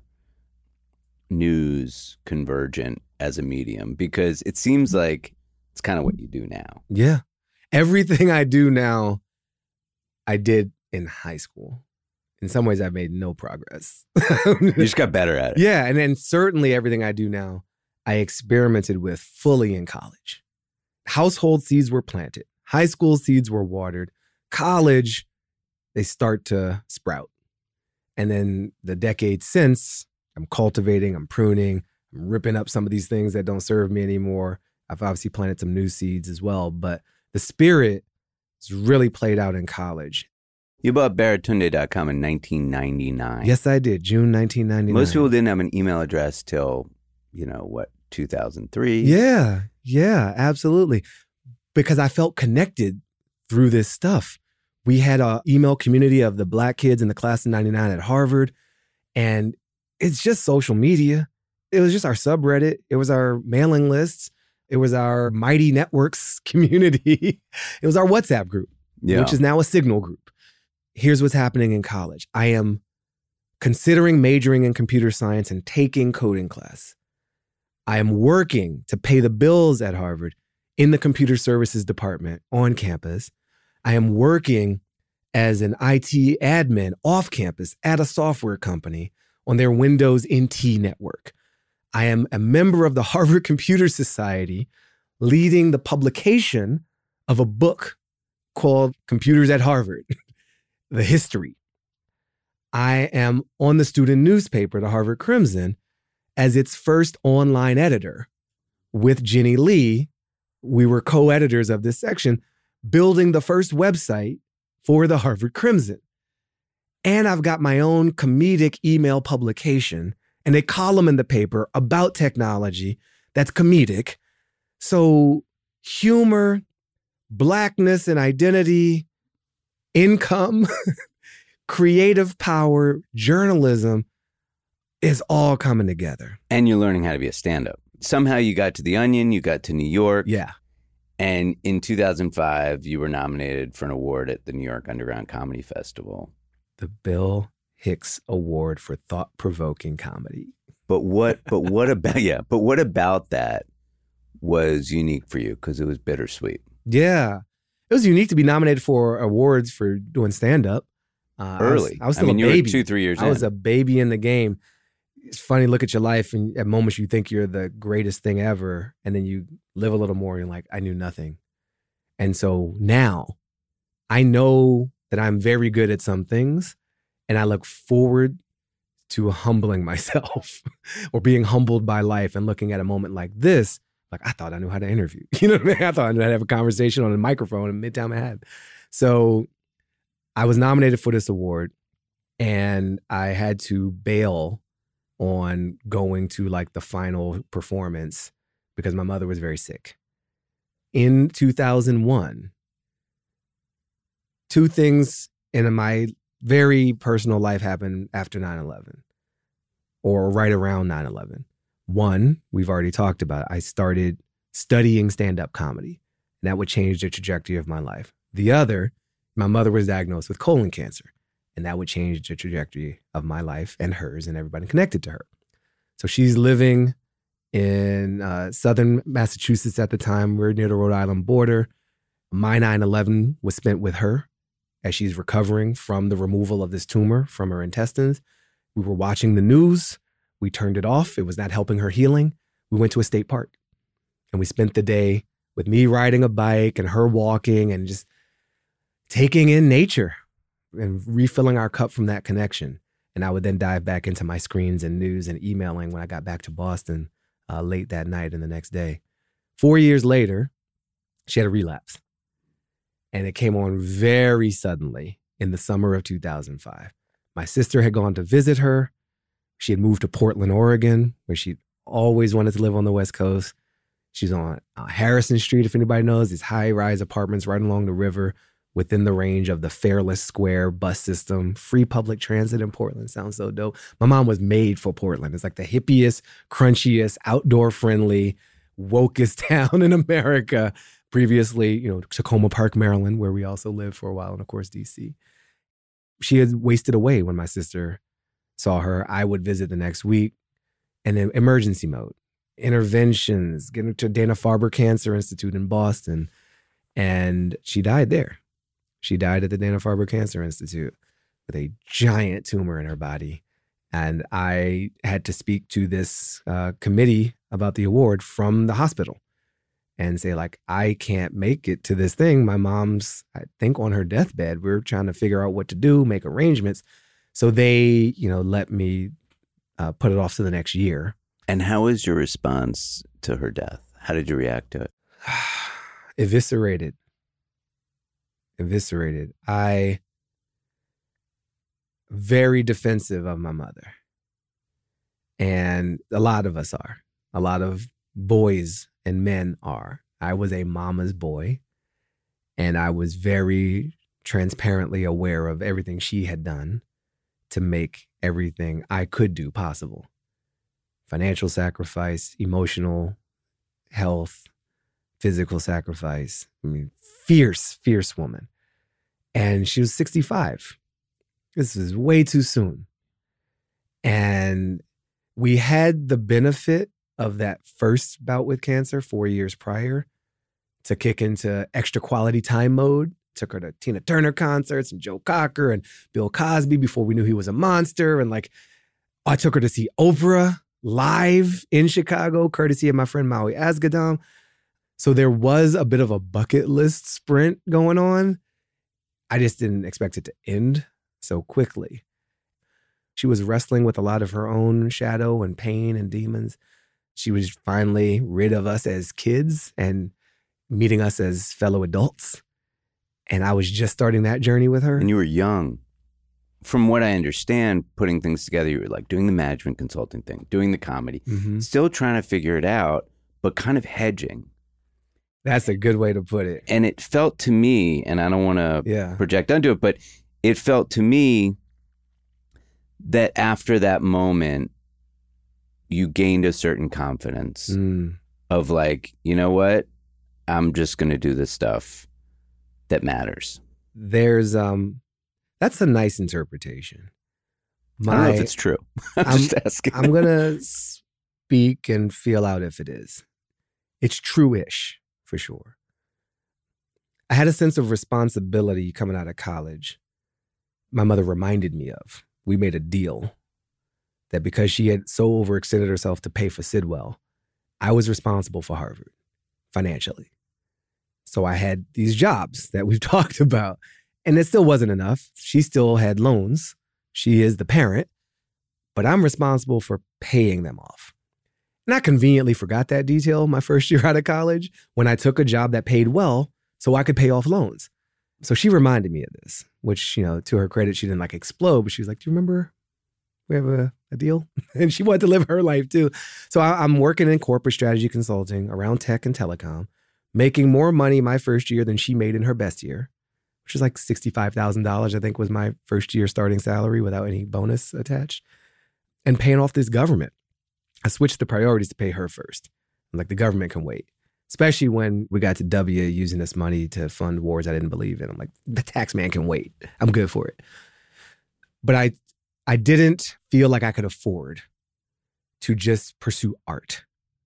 news convergent as a medium? Because it seems like it's kind of what you do now. Yeah. Everything I do now, I did in high school. In some ways, I've made no progress. You just got better at it. Yeah. And then certainly everything I do now, I experimented with fully in college. Household seeds were planted. High school seeds were watered. College, they start to sprout. And then the decades since, I'm cultivating, I'm pruning, I'm ripping up some of these things that don't serve me anymore. I've obviously planted some new seeds as well. But the spirit is really played out in college. You bought Baratunde.com in 1999. Yes, I did. June 1999. Most people didn't have an email address till, 2003? Yeah, absolutely. Because I felt connected through this stuff. We had an email community of the Black kids in the class of 99 at Harvard. And it's just social media. It was just our subreddit. It was our mailing lists. It was our Mighty Networks community. It was our WhatsApp group, which is now a Signal group. Here's what's happening in college. I am considering majoring in computer science and taking coding class. I am working to pay the bills at Harvard in the computer services department on campus. I am working as an IT admin off campus at a software company on their Windows NT network. I am a member of the Harvard Computer Society, leading the publication of a book called Computers at Harvard, The History. I am on the student newspaper, the Harvard Crimson, as its first online editor. With Jenny Lee, we were co-editors of this section, building the first website for the Harvard Crimson. And I've got my own comedic email publication and a column in the paper about technology that's comedic. So humor, Blackness and identity, income, creative power, journalism is all coming together. And you're learning how to be a stand-up. Somehow you got to The Onion, you got to New York. Yeah. And in 2005, you were nominated for an award at the New York Underground Comedy Festival. The Bill Hicks Award for Thought-Provoking Comedy. But what about that was unique for you? Because it was bittersweet. Yeah. It was unique to be nominated for awards for doing stand-up. Early. I was still a you baby. were 2-3 years in. I was a baby in the game. It's funny, look at your life, and at moments you think you're the greatest thing ever, and then you live a little more, and you're like, I knew nothing. And so now I know that I'm very good at some things, and I look forward to humbling myself or being humbled by life and looking at a moment like this, like I thought I knew how to interview. You know what I mean? I thought I knew how to have a conversation on a microphone in Midtown Manhattan. So I was nominated for this award, and I had to bail on going to like the final performance because my mother was very sick. In 2001, two things in my very personal life happened after 9/11 or right around 9/11. One, we've already talked about. I started studying stand-up comedy, and that would change the trajectory of my life. The other, my mother was diagnosed with colon cancer, and that would change the trajectory of my life and hers and everybody connected to her. So she's living in southern Massachusetts at the time. We're near the Rhode Island border. My 9/11 was spent with her as she's recovering from the removal of this tumor from her intestines. We were watching the news. We turned it off. It was not helping her healing. We went to a state park, and we spent the day with me riding a bike and her walking and just taking in nature and refilling our cup from that connection. And I would then dive back into my screens and news and emailing when I got back to Boston late that night and the next day. 4 years later, she had a relapse. And it came on very suddenly in the summer of 2005. My sister had gone to visit her. She had moved to Portland, Oregon, where she always wanted to live on the West Coast. She's on Harrison Street, if anybody knows, these high-rise apartments right along the river within the range of the Fairless Square bus system. Free public transit in Portland sounds so dope. My mom was made for Portland. It's like the hippiest, crunchiest, outdoor-friendly, wokest town in America. Previously, Tacoma Park, Maryland, where we also lived for a while, and of course, DC. She had wasted away when my sister saw her. I would visit the next week, and then emergency mode, interventions, getting to Dana-Farber Cancer Institute in Boston, and she died there. She died at the Dana-Farber Cancer Institute with a giant tumor in her body. And I had to speak to this committee about the award from the hospital and say, like, I can't make it to this thing. My mom's, I think, on her deathbed. We're trying to figure out what to do, make arrangements. So they, let me put it off to the next year. And how was your response to her death? How did you react to it? Eviscerated. I very defensive of my mother. And a lot of us are. A lot of boys and men are. I was a mama's boy, and I was very transparently aware of everything she had done to make everything I could do possible. Financial sacrifice, emotional health, physical sacrifice. I mean, fierce woman. And she was 65. This is way too soon. And we had the benefit of that first bout with cancer 4 years prior to kick into extra quality time mode. Took her to Tina Turner concerts and Joe Cocker and Bill Cosby before we knew he was a monster. And I took her to see Oprah live in Chicago, courtesy of my friend Maui Asghedom. So there was a bit of a bucket list sprint going on. I just didn't expect it to end so quickly. She was wrestling with a lot of her own shadow and pain and demons. She was finally rid of us as kids and meeting us as fellow adults. And I was just starting that journey with her. And you were young. From what I understand, putting things together, you were like doing the management consulting thing, doing the comedy, still trying to figure it out, but kind of hedging. That's a good way to put it. And it felt to me, and I don't want to project onto it, but it felt to me that after that moment, you gained a certain confidence of like, you know what? I'm just going to do the stuff that matters. There's, that's a nice interpretation. I don't know if it's true. I'm just asking. I'm going to speak and feel out if it is. It's true-ish, for sure. I had a sense of responsibility coming out of college. My mother reminded me of. We made a deal that because she had so overextended herself to pay for Sidwell, I was responsible for Harvard financially. So I had these jobs that we've talked about, and it still wasn't enough. She still had loans. She is the parent, but I'm responsible for paying them off. And I conveniently forgot that detail my first year out of college when I took a job that paid well so I could pay off loans. So she reminded me of this, which, to her credit, she didn't like explode, but she was like, do you remember we have a deal? And she wanted to live her life too. So I'm working in corporate strategy consulting around tech and telecom, making more money my first year than she made in her best year, which is like $65,000, I think was my first year starting salary without any bonus attached, and paying off this government. I switched the priorities to pay her first. I'm like, the government can wait. Especially when we got to W using this money to fund wars I didn't believe in. I'm like, the tax man can wait. I'm good for it. But I didn't feel like I could afford to just pursue art.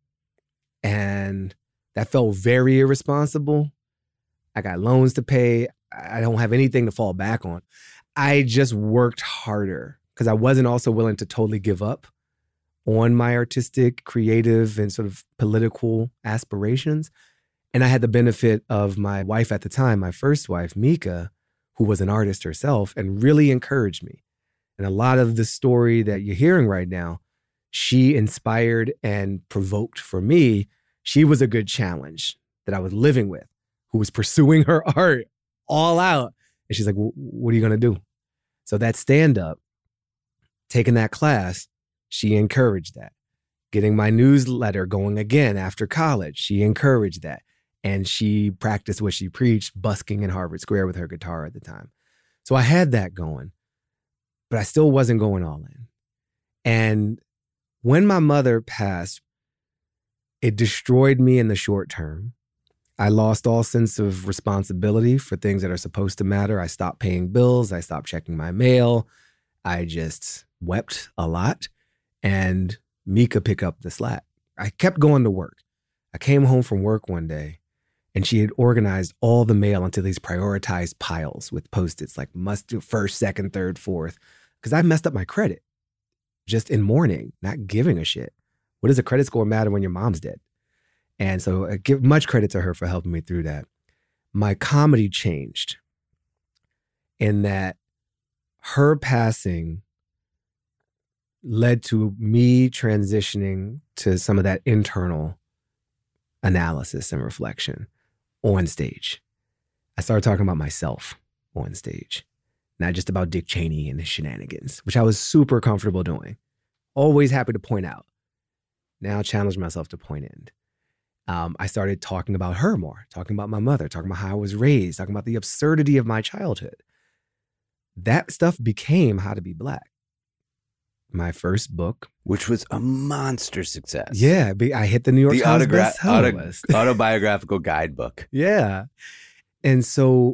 And that felt very irresponsible. I got loans to pay. I don't have anything to fall back on. I just worked harder because I wasn't also willing to totally give up on my artistic, creative, and sort of political aspirations. And I had the benefit of my wife at the time, my first wife, Mika, who was an artist herself and really encouraged me. And a lot of the story that you're hearing right now, she inspired and provoked for me. She was a good challenge that I was living with, who was pursuing her art all out. And she's like, what are you going to do? So that stand-up, taking that class, she encouraged that. Getting my newsletter going again after college, she encouraged that. And she practiced what she preached, busking in Harvard Square with her guitar at the time. So I had that going, but I still wasn't going all in. And when my mother passed, it destroyed me in the short term. I lost all sense of responsibility for things that are supposed to matter. I stopped paying bills. I stopped checking my mail. I just wept a lot. And Mika picked up the slack. I kept going to work. I came home from work one day and she had organized all the mail into these prioritized piles with Post-its, like must do first, second, third, fourth, because I messed up my credit just in mourning, not giving a shit. What does a credit score matter when your mom's dead? And so I give much credit to her for helping me through that. My comedy changed in that her passing led to me transitioning to some of that internal analysis and reflection on stage. I started talking about myself on stage, not just about Dick Cheney and his shenanigans, which I was super comfortable doing. Always happy to point out. Now challenge myself to point in. I started talking about her more, talking about my mother, talking about how I was raised, talking about the absurdity of my childhood. That stuff became How to Be Black. My first book. Which was a monster success. Yeah, I hit the New York Times bestseller list. Autobiographical guidebook. Yeah. And so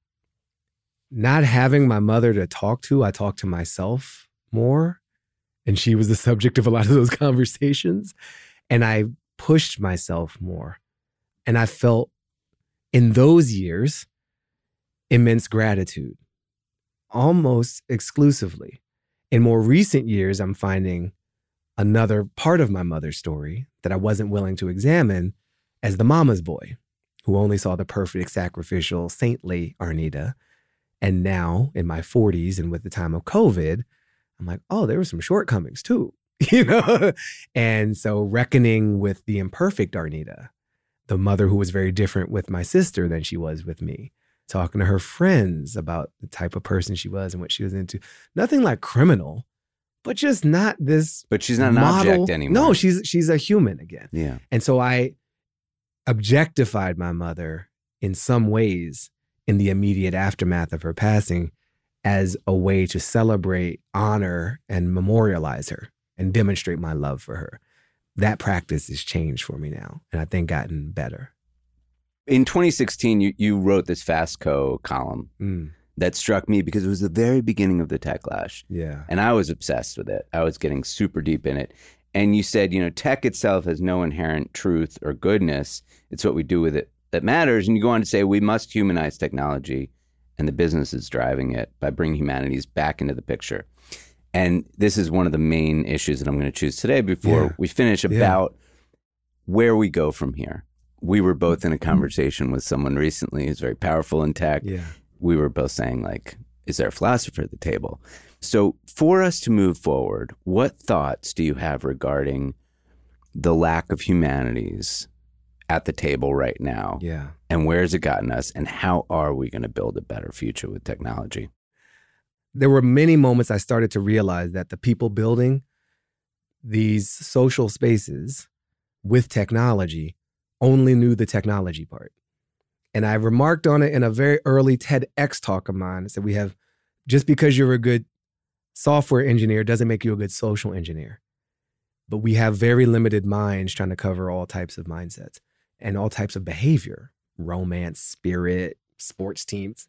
not having my mother to talk to, I talked to myself more. And she was the subject of a lot of those conversations. And I pushed myself more. And I felt in those years immense gratitude, almost exclusively. In more recent years, I'm finding another part of my mother's story that I wasn't willing to examine as the mama's boy, who only saw the perfect, sacrificial, saintly Arnita. And now in my 40s and with the time of COVID, I'm like, oh, there were some shortcomings too, And so reckoning with the imperfect Arnita, the mother who was very different with my sister than she was with me, talking to her friends about the type of person she was and what she was into. Nothing like criminal, but just not this. But she's not an object anymore. No, she's a human again. Yeah. And so I objectified my mother in some ways in the immediate aftermath of her passing as a way to celebrate, honor, and memorialize her and demonstrate my love for her. That practice has changed for me now, and I think gotten better. In 2016, you wrote this Fastco column that struck me because it was the very beginning of the techlash. Yeah. And I was obsessed with it. I was getting super deep in it. And you said, tech itself has no inherent truth or goodness. It's what we do with it that matters. And you go on to say, we must humanize technology, and the business is driving it by bringing humanities back into the picture. And this is one of the main issues that I'm going to choose today before we finish about where we go from here. We were both in a conversation with someone recently who's very powerful in tech. Yeah. We were both saying, like, is there a philosopher at the table? So for us to move forward, what thoughts do you have regarding the lack of humanities at the table right now? Yeah. And where has it gotten us? And how are we going to build a better future with technology? There were many moments I started to realize that the people building these social spaces with technology only knew the technology part. And I remarked on it in a very early TEDx talk of mine. I said, just because you're a good software engineer doesn't make you a good social engineer. But we have very limited minds trying to cover all types of mindsets and all types of behavior, romance, spirit, sports teams.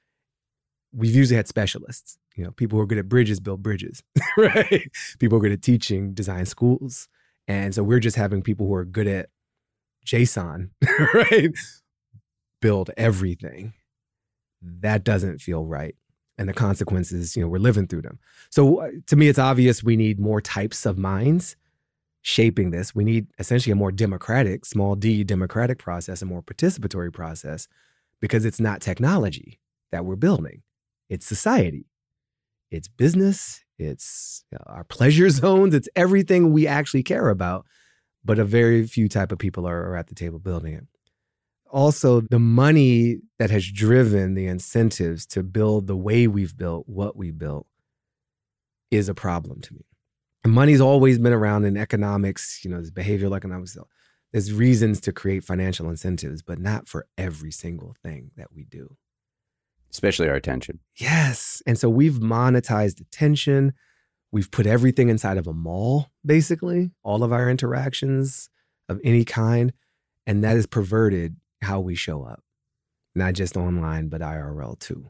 We've usually had specialists, people who are good at bridges build bridges, right? People who are good at teaching design schools. And so we're just having people who are good at JSON, right? Build everything. That doesn't feel right. And the consequences, we're living through them. So to me, it's obvious we need more types of minds shaping this. We need essentially a more democratic, small d, democratic process, a more participatory process, because it's not technology that we're building. It's society. It's business. It's our pleasure zones. It's everything we actually care about. But a very few type of people are at the table building it. Also, the money that has driven the incentives to build the way we've built what we built is a problem to me. And money's always been around in economics, there's behavioral economics. There's reasons to create financial incentives, but not for every single thing that we do. Especially our attention. Yes. And so we've monetized attention. We've put everything inside of a mall, basically, all of our interactions of any kind. And that has perverted how we show up, not just online, but IRL too.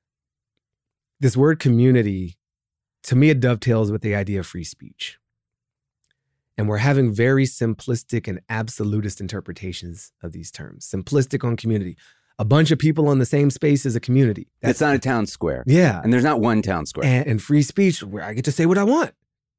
This word community, to me, it dovetails with the idea of free speech. And we're having very simplistic and absolutist interpretations of these terms. Simplistic on community. A bunch of people in the same space is a community. It's not a town square. Yeah. And there's not one town square. And free speech, where I get to say what I want.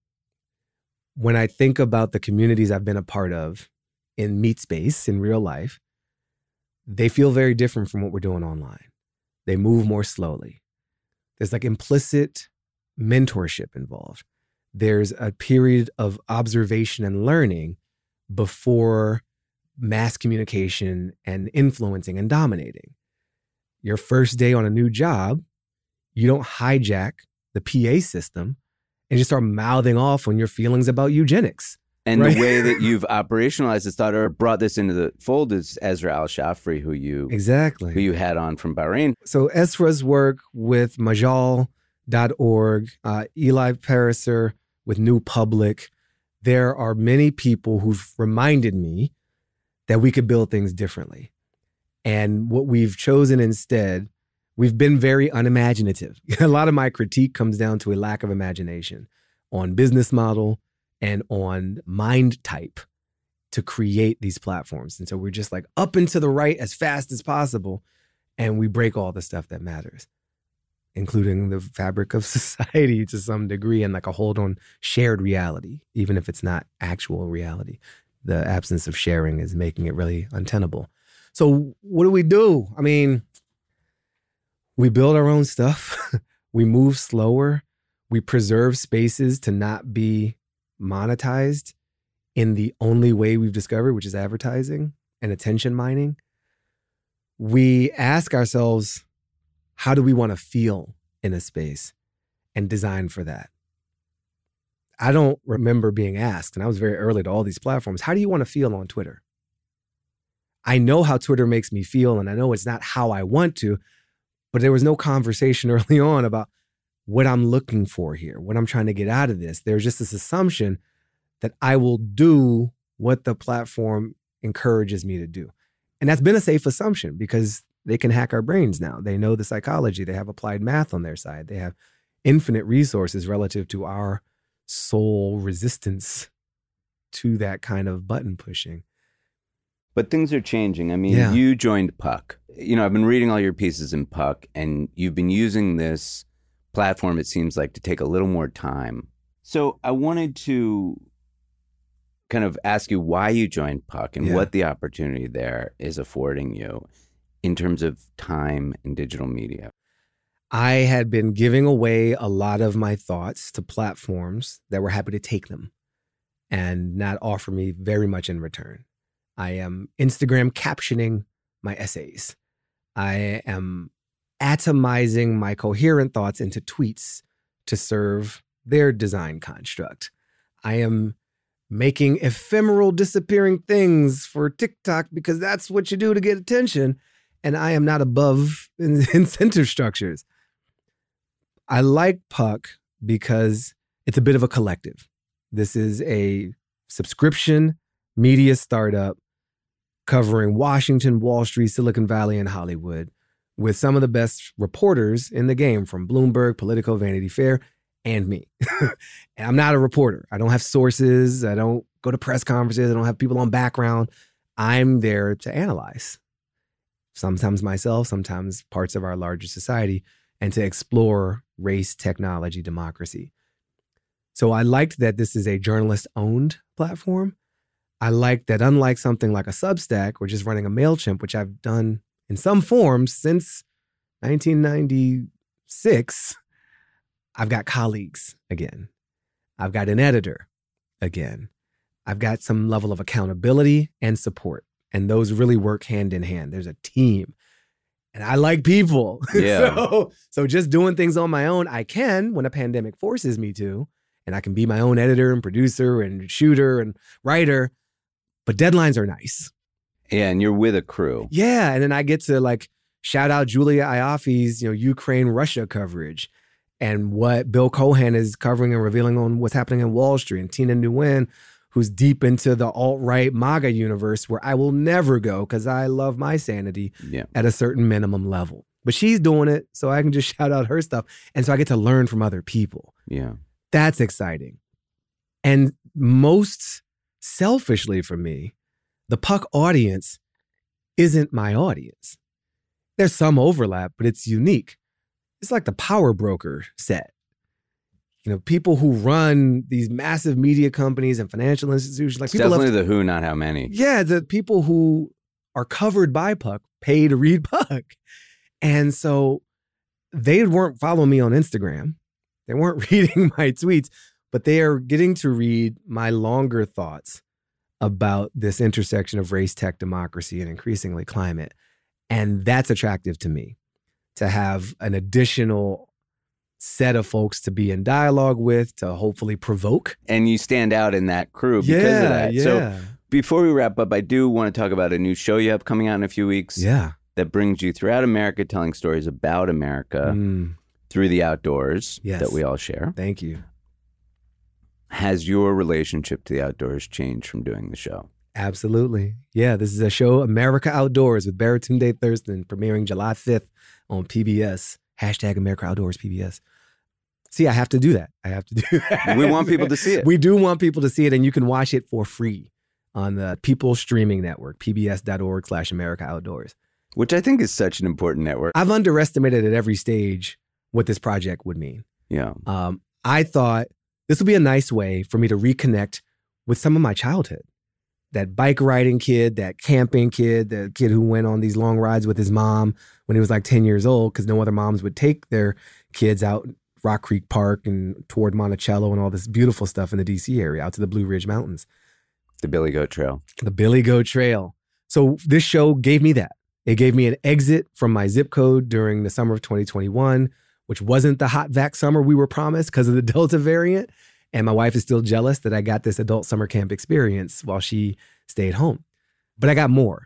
When I think about the communities I've been a part of in meat space, in real life, they feel very different from what we're doing online. They move more slowly. There's like implicit mentorship involved. There's a period of observation and learning before mass communication and influencing and dominating. Your first day on a new job, you don't hijack the PA system and just start mouthing off on your feelings about eugenics. And right? The way that you've operationalized this thought or brought this into the fold is Ezra Al-Shafri, who you had on from Bahrain. So Ezra's work with Majal.org, Eli Pariser with New Public, there are many people who've reminded me that we could build things differently. And what we've chosen instead, we've been very unimaginative. A lot of my critique comes down to a lack of imagination on business model and on mind type to create these platforms. And so we're just like up and to the right as fast as possible. And we break all the stuff that matters, including the fabric of society to some degree and like a hold on shared reality, even if it's not actual reality. The absence of sharing is making it really untenable. So what do? I mean, we build our own stuff. We move slower. We preserve spaces to not be monetized in the only way we've discovered, which is advertising and attention mining. We ask ourselves, how do we want to feel in a space and design for that? I don't remember being asked, and I was very early to all these platforms, how do you want to feel on Twitter? I know how Twitter makes me feel, and I know it's not how I want to, but there was no conversation early on about what I'm looking for here, what I'm trying to get out of this. There's just this assumption that I will do what the platform encourages me to do. And that's been a safe assumption because they can hack our brains now. They know the psychology. They have applied math on their side. They have infinite resources relative to our soul resistance to that kind of button pushing. But things are changing. I mean, Yeah. you joined Puck. You know, I've been reading all your pieces in Puck, and you've been using this platform, it seems like, to take a little more time. So I wanted to kind of ask you why you joined Puck and what the opportunity there is affording you in terms of time and digital media. I had been giving away a lot of my thoughts to platforms that were happy to take them and not offer me very much in return. I am Instagram captioning my essays. I am atomizing my coherent thoughts into tweets to serve their design construct. I am making ephemeral disappearing things for TikTok because that's what you do to get attention. And I am not above incentive structures. I like Puck because it's a bit of a collective. This is a subscription media startup covering Washington, Wall Street, Silicon Valley, and Hollywood with some of the best reporters in the game from Bloomberg, Politico, Vanity Fair, and me. And I'm not a reporter. I don't have sources. I don't go to press conferences. I don't have people on background. I'm there to analyze. Sometimes myself, sometimes parts of our larger society, and to explore race, technology, democracy. So I liked that this is a journalist-owned platform. I like that unlike something like a Substack or just running a MailChimp, which I've done in some forms since 1996, I've got colleagues again. I've got an editor again. I've got some level of accountability and support. And those really work hand in hand. There's a team. And I like people. Yeah. So just doing things on my own, I can when a pandemic forces me to. And I can be my own editor and producer and shooter and writer. But deadlines are nice. Yeah, and you're with a crew. Yeah, and then I get to like shout out Julia Ioffi's, Ukraine-Russia coverage and what Bill Cohan is covering and revealing on what's happening in Wall Street, and Tina Nguyen, who's deep into the alt-right MAGA universe where I will never go because I love my sanity at a certain minimum level. But she's doing it, so I can just shout out her stuff. And so I get to learn from other people. Yeah. That's exciting. And most selfishly for me, the Puck audience isn't my audience. There's some overlap, but it's unique. It's like the power broker set. People who run these massive media companies and financial institutions. Like it's definitely the who, not how many. Yeah, the people who are covered by Puck pay to read Puck. And so they weren't following me on Instagram. They weren't reading my tweets, but they are getting to read my longer thoughts about this intersection of race, tech, democracy, and increasingly climate. And that's attractive to me, to have an additional set of folks to be in dialogue with, to hopefully provoke. And you stand out in that crew because of that. Yeah. So before we wrap up, I do want to talk about a new show you have coming out in a few weeks. Yeah. That brings you throughout America, telling stories about America through the outdoors that we all share. Thank you. Has your relationship to the outdoors changed from doing the show? Absolutely. Yeah, this is a show, America Outdoors, with Baratunde Thurston, premiering July 5th on PBS. # America Outdoors PBS. See, I have to do that. I have to do that. We want people to see it. We do want people to see it, and you can watch it for free on the People Streaming Network, pbs.org/America Outdoors. Which I think is such an important network. I've underestimated at every stage what this project would mean. Yeah. I thought this would be a nice way for me to reconnect with some of my childhood. That bike riding kid, that camping kid, the kid who went on these long rides with his mom when he was like 10 years old because no other moms would take their kids out Rock Creek Park and toward Monticello and all this beautiful stuff in the DC area, out to the Blue Ridge Mountains. The Billy Goat Trail. The Billy Goat Trail. So this show gave me that. It gave me an exit from my zip code during the summer of 2021, which wasn't the hot vac summer we were promised because of the Delta variant. And my wife is still jealous that I got this adult summer camp experience while she stayed home. But I got more.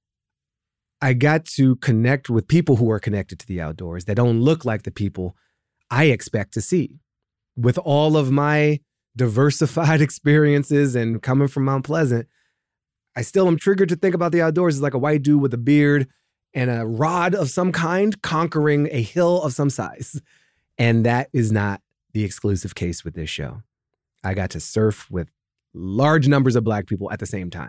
I got to connect with people who are connected to the outdoors that don't look like the people I expect to see. With all of my diversified experiences and coming from Mount Pleasant, I still am triggered to think about the outdoors as like a white dude with a beard and a rod of some kind conquering a hill of some size. And that is not the exclusive case with this show. I got to surf with large numbers of Black people at the same time.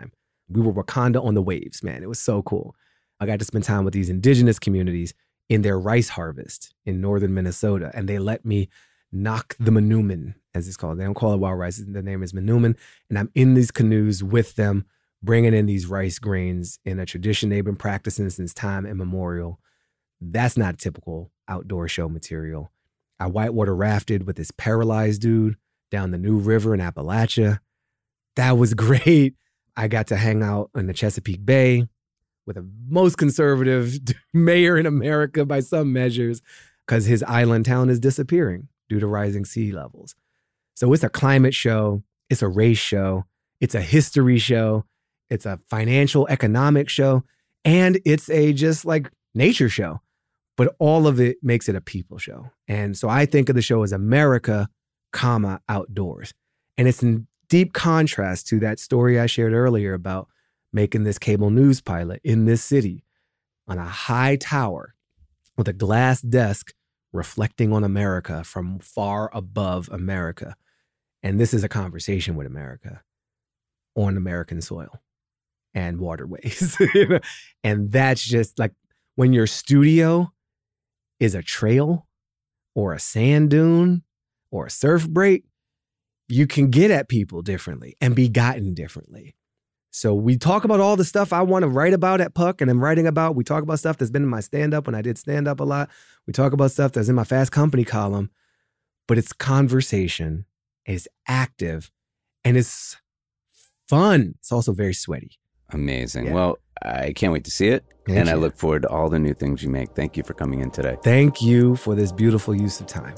We were Wakanda on the waves, man. It was so cool. I got to spend time with these indigenous communities in their rice harvest in northern Minnesota, and they let me knock the manuman, as it's called. They don't call it wild rice. The name is manuman. And I'm in these canoes with them, bringing in these rice grains in a tradition they've been practicing since time immemorial. That's not typical outdoor show material. I whitewater rafted with this paralyzed dude down the New River in Appalachia. That was great. I got to hang out in the Chesapeake Bay with the most conservative mayor in America by some measures, because his island town is disappearing due to rising sea levels. So it's a climate show, it's a race show, it's a history show, it's a financial economic show, and it's a just like nature show. But all of it makes it a people show. And so I think of the show as America, outdoors. And it's in deep contrast to that story I shared earlier about making this cable news pilot in this city on a high tower with a glass desk reflecting on America from far above America. And this is a conversation with America on American soil and waterways. And that's just like when your studio is a trail or a sand dune or a surf break, you can get at people differently and be gotten differently. So we talk about all the stuff I want to write about at Puck and I'm writing about. We talk about stuff that's been in my stand-up when I did stand-up a lot. We talk about stuff that's in my Fast Company column. But it's conversation, it's active, and it's fun. It's also very sweaty. Amazing. Yeah. Well, I can't wait to see it. Thank I you. look forward to all the new things you make. Thank you for coming in today. Thank you for this beautiful use of time.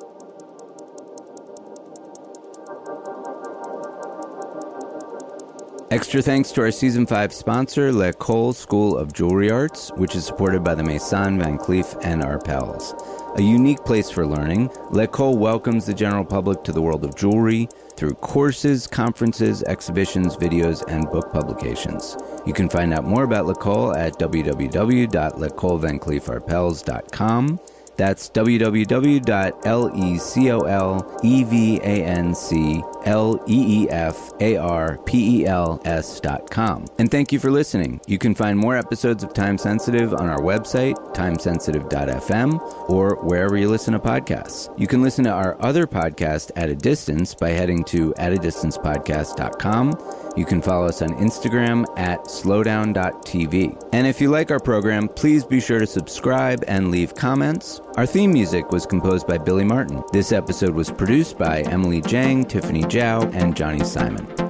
Extra thanks to our Season 5 sponsor, L'École School of Jewelry Arts, which is supported by the Maison Van Cleef and Arpels. A unique place for learning, L'École welcomes the general public to the world of jewelry through courses, conferences, exhibitions, videos, and book publications. You can find out more about L'École at www.lecolevancleefarpels.com. That's www.lecolevancleefarpels.com. And thank you for listening. You can find more episodes of Time Sensitive on our website, timesensitive.fm, or wherever you listen to podcasts. You can listen to our other podcast at a distance by heading to atadistancepodcast.com. You can follow us on Instagram at slowdown.tv. And if you like our program, please be sure to subscribe and leave comments. Our theme music was composed by Billy Martin. This episode was produced by Emily Jang, Tiffany Zhao, and Johnny Simon.